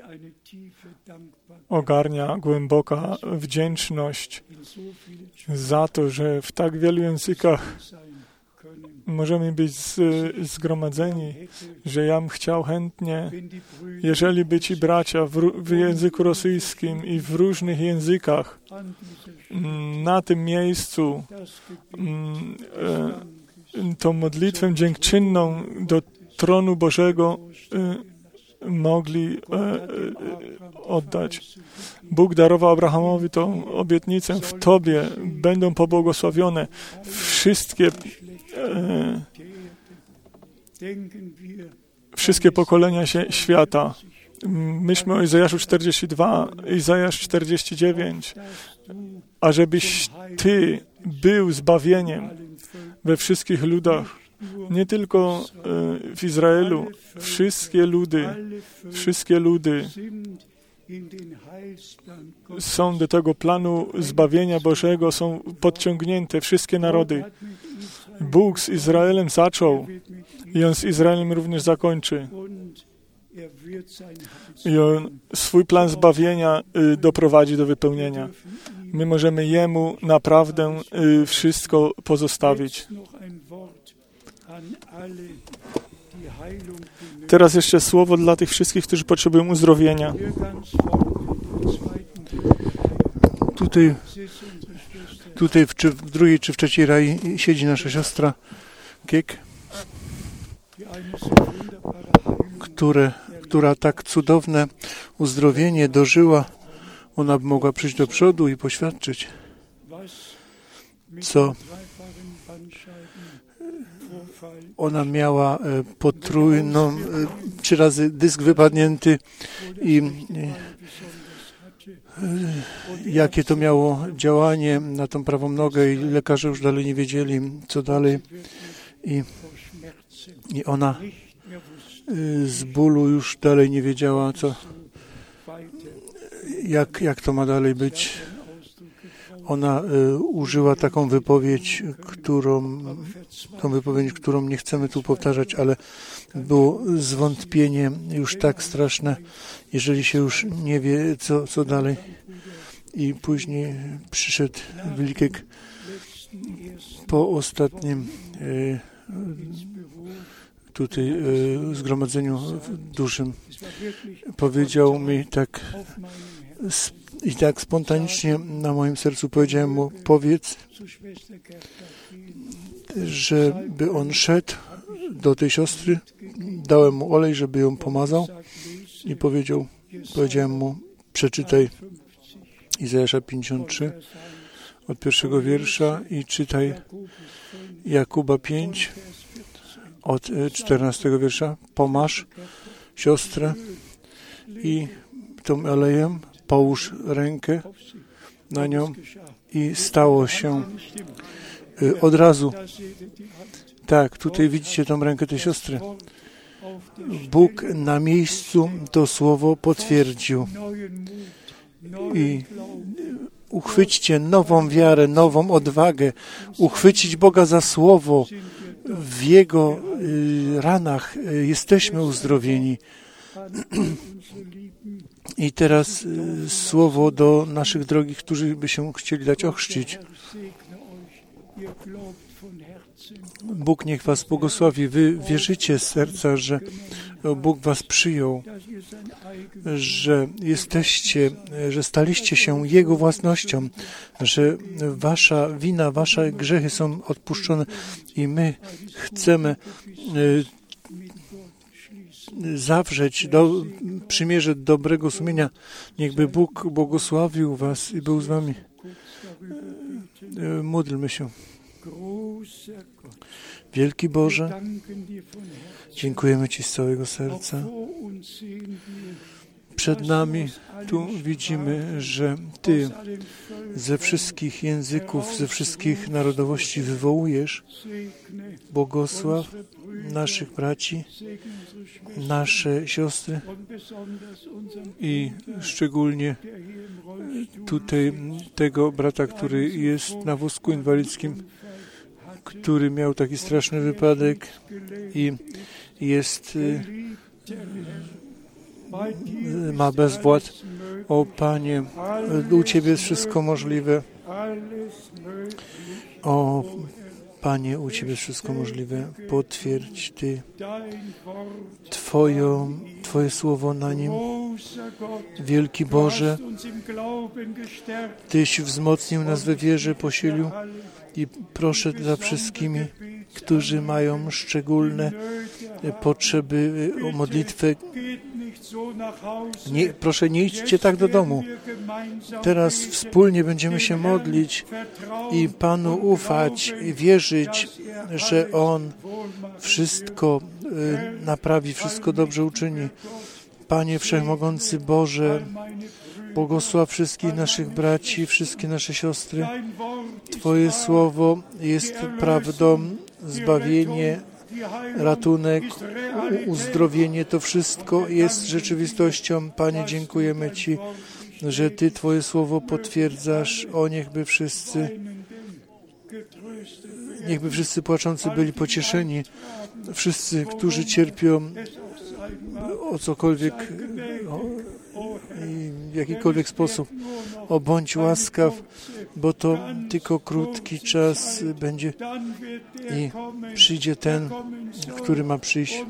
ogarnia głęboka wdzięczność za to, że w tak wielu językach możemy być zgromadzeni, że ja bym chciał chętnie, jeżeli by ci bracia w, w języku rosyjskim i w różnych językach na tym miejscu tą modlitwę dziękczynną do tronu Bożego mogli oddać. Bóg darował Abrahamowi tą obietnicę, w Tobie będą pobłogosławione wszystkie e, wszystkie pokolenia się, świata. Myślmy o Izajaszu czterdzieści dwa, Izajasz czterdzieści dziewięć, ażebyś Ty był zbawieniem we wszystkich ludach, nie tylko w Izraelu. Wszystkie ludy, wszystkie ludy są do tego planu zbawienia Bożego, są podciągnięte, wszystkie narody. Bóg z Izraelem zaczął i On z Izraelem również zakończy. I On swój plan zbawienia doprowadzi do wypełnienia. My możemy Jemu naprawdę wszystko pozostawić. Teraz jeszcze słowo dla tych wszystkich, którzy potrzebują uzdrowienia. Tutaj, tutaj w, czy w drugiej czy w trzeciej rai siedzi nasza siostra Kiek, które, która tak cudowne uzdrowienie dożyła. Ona by mogła przyjść do przodu i poświadczyć, co ona miała potrójną, trzy razy dysk wypadnięty i jakie to miało działanie na tą prawą nogę i lekarze już dalej nie wiedzieli, co dalej. I, i ona z bólu już dalej nie wiedziała, co, jak, jak to ma dalej być. Ona y, użyła taką wypowiedź, którą, tą wypowiedź, którą nie chcemy tu powtarzać, ale było zwątpienie już tak straszne, jeżeli się już nie wie, co, co dalej. I później przyszedł Wilikek po ostatnim y, tutaj y, zgromadzeniu dużym. Powiedział mi tak i tak spontanicznie na moim sercu powiedziałem mu, powiedz, żeby on szedł do tej siostry, dałem mu olej, żeby ją pomazał i powiedział, powiedziałem mu, przeczytaj Izajasza pięćdziesiąt trzy od pierwszego wiersza i czytaj Jakuba pięć od czternastego wiersza, pomaż siostrę i tą olejem połóż rękę na nią i stało się od razu. Tak, tutaj widzicie tą rękę tej siostry. Bóg na miejscu to słowo potwierdził. I uchwyćcie nową wiarę, nową odwagę, uchwycić Boga za słowo. W Jego ranach jesteśmy uzdrowieni. I teraz y, słowo do naszych drogich, którzy by się chcieli dać ochrzcić. Bóg niech was błogosławi. Wy wierzycie z serca, że Bóg was przyjął, że jesteście, że staliście się Jego własnością, że wasza wina, wasze grzechy są odpuszczone i my chcemy y, zawrzeć do, przymierze dobrego sumienia. Niechby Bóg błogosławił was i był z wami. Módlmy się. Wielki Boże, dziękujemy Ci z całego serca. przed nami. Tu widzimy, że Ty ze wszystkich języków, ze wszystkich narodowości wywołujesz. Błogosław naszych braci, nasze siostry i szczególnie tutaj tego brata, który jest na wózku inwalidzkim, który miał taki straszny wypadek i jest, ma bezwład. O Panie, u Ciebie jest wszystko możliwe. O Panie, u Ciebie jest wszystko możliwe. Potwierdź Ty Twoją, Twoje słowo na nim. Wielki Boże, Tyś wzmocnił nas we wierze, posilił i proszę za wszystkimi, którzy mają szczególne potrzeby o modlitwę. Nie, proszę, nie idźcie tak do domu. Teraz wspólnie będziemy się modlić i Panu ufać i wierzyć, że On wszystko y, naprawi, wszystko dobrze uczyni. Panie Wszechmogący Boże, błogosław wszystkich naszych braci, wszystkie nasze siostry. Twoje słowo jest prawdą, zbawienie, ratunek, uzdrowienie, to wszystko jest rzeczywistością. Panie, dziękujemy Ci, że Ty Twoje słowo potwierdzasz. O, niechby wszyscy, niechby wszyscy płaczący byli pocieszeni. Wszyscy, którzy cierpią o cokolwiek, o, w jakikolwiek sposób. O, bądź łaskaw, bo to tylko krótki czas będzie i przyjdzie ten, który ma przyjść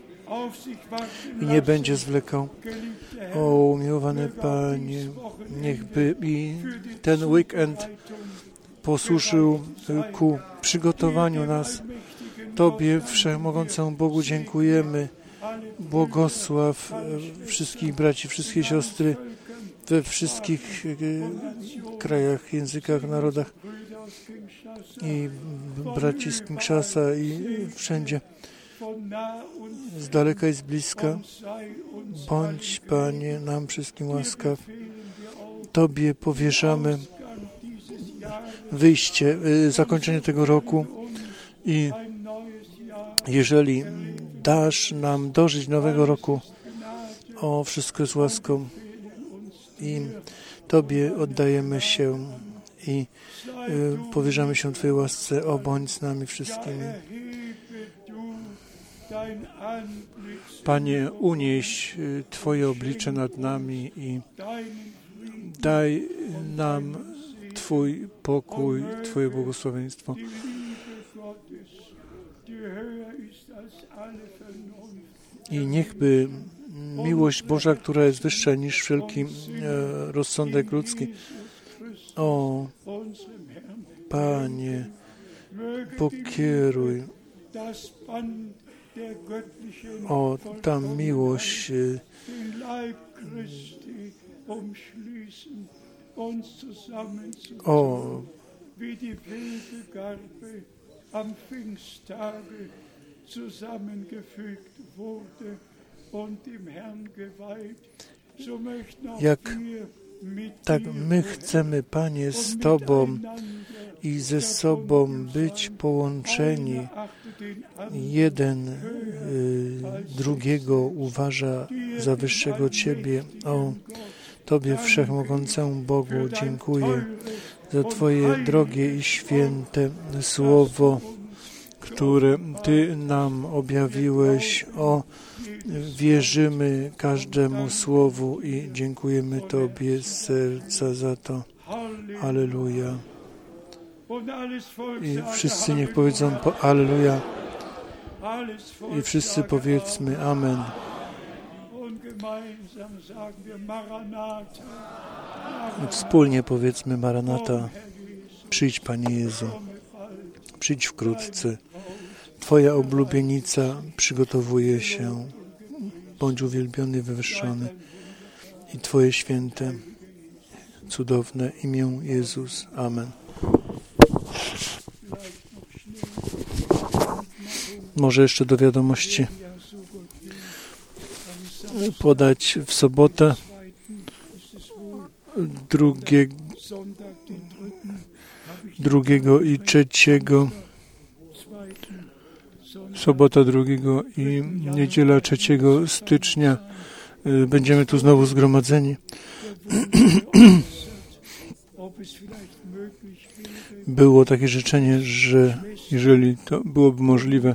i nie będzie zwlekał. O, umiłowany Panie, niechby i ten weekend posłużył ku przygotowaniu nas. Tobie, Wszechmogącemu Bogu, dziękujemy. Błogosław wszystkich braci, wszystkie siostry we wszystkich krajach, językach, narodach i braci z Kinshasa i wszędzie, z daleka i z bliska. Bądź, Panie, nam wszystkim łaskaw. Tobie powierzamy wyjście, zakończenie tego roku i jeżeli dasz nam dożyć nowego roku, o, wszystko jest łaską i Tobie oddajemy się i y, powierzamy się Twojej łasce. O, bądź z nami wszystkimi. Panie, unieś Twoje oblicze nad nami i daj nam Twój pokój, Twoje błogosławieństwo. I niechby miłość Boża, która jest wyższa niż wszelki e, rozsądek ludzki. O, Panie, pokieruj. O, ta miłość e, o, am Pfingsttage zusammengefügt wurde und dem Herrn geweiht, so möchten auch wir mit tak my chcemy, Panie, z Tobą i ze sobą być połączeni. Jeden y, drugiego uważa za wyższego Ciebie. O, Tobie, Wszechmogącemu Bogu, dziękuję za Twoje drogie i święte słowo, które Ty nam objawiłeś. O, wierzymy każdemu słowu i dziękujemy Tobie z serca za to. Alleluja. I wszyscy niech powiedzą po Alleluja. I wszyscy powiedzmy Amen. I wspólnie powiedzmy Maranata. Przyjdź, Panie Jezu. Przyjdź wkrótce. Twoja oblubienica przygotowuje się. Bądź uwielbiony i wywyższony. I Twoje święte, cudowne imię Jezus. Amen. Może jeszcze do wiadomości. podać w sobotę, drugie, drugiego i trzeciego, sobota drugiego i niedziela trzeciego stycznia będziemy tu znowu zgromadzeni. Było takie życzenie, że jeżeli to byłoby możliwe,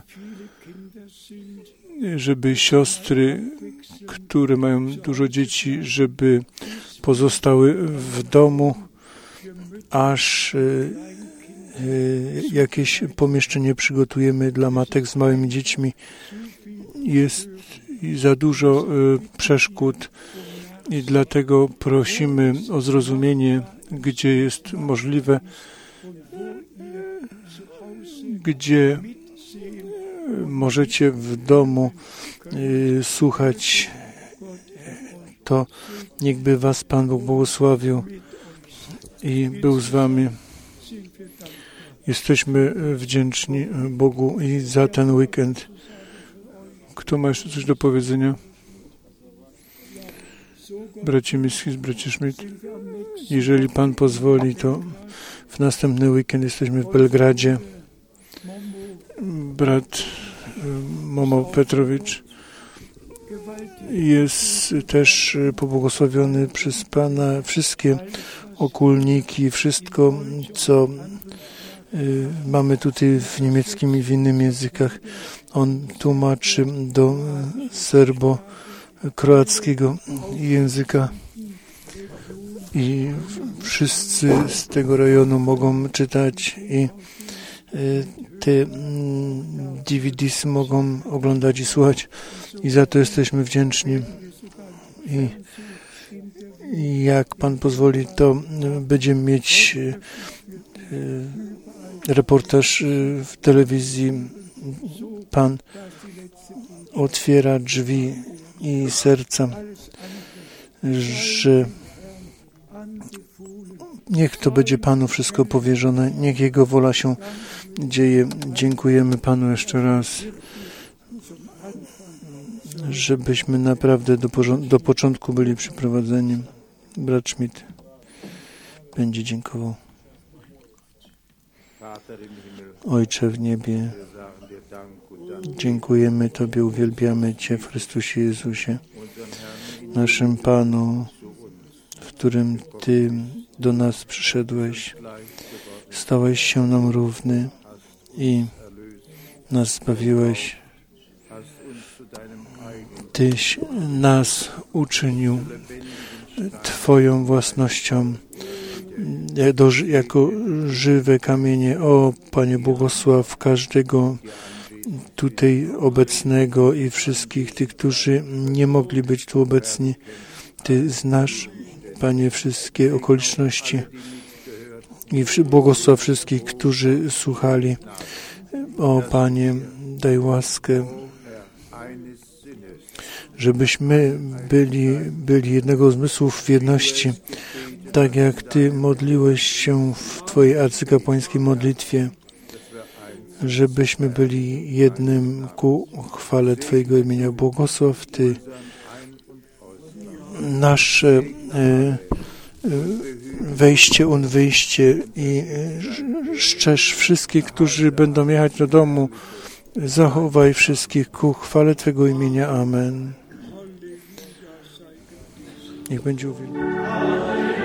żeby siostry, które mają dużo dzieci, żeby pozostały w domu, aż jakieś pomieszczenie przygotujemy dla matek z małymi dziećmi. Jest za dużo przeszkód i dlatego prosimy o zrozumienie, gdzie jest możliwe, gdzie możecie w domu y, słuchać, to niechby was Pan Bóg błogosławił i był z wami. Jesteśmy wdzięczni Bogu i za ten weekend. Kto ma jeszcze coś do powiedzenia? Bracie Mischis, bracie Schmidt, jeżeli Pan pozwoli, to w następny weekend jesteśmy w Belgradzie. Brat Momo Petrowicz jest też pobłogosławiony przez Pana. Wszystkie okulniki, wszystko, co mamy tutaj w niemieckim i w innych językach, on tłumaczy do serbo-kroackiego języka i wszyscy z tego rejonu mogą czytać i te D V Ds mogą oglądać i słuchać i za to jesteśmy wdzięczni. I jak Pan pozwoli, to będziemy mieć reportaż w telewizji. Pan otwiera drzwi i serca, że niech to będzie Panu wszystko powierzone, niech Jego wola się dzieje. Dziękujemy Panu jeszcze raz, żebyśmy naprawdę do, do początku byli przyprowadzeni. Brat Schmidt będzie dziękował. Ojcze w niebie, dziękujemy Tobie, uwielbiamy Cię w Chrystusie Jezusie, naszym Panu, w którym Ty do nas przyszedłeś, stałeś się nam równy i nas zbawiłeś. Tyś nas uczynił Twoją własnością jako żywe kamienie. O Panie, błogosław każdego tutaj obecnego i wszystkich tych, którzy nie mogli być tu obecni. Ty znasz, Panie, wszystkie okoliczności i błogosław wszystkich, którzy słuchali. O Panie, daj łaskę, żebyśmy byli, byli jednego zmysłu w jedności, tak jak Ty modliłeś się w Twojej arcykapłańskiej modlitwie, żebyśmy byli jednym ku chwale Twojego imienia. Błogosław Ty nasze e, wejście, on wyjście i szczerz wszystkich, którzy będą jechać do domu. Zachowaj wszystkich ku chwale Twego imienia. Amen. Niech będzie uwielbiony.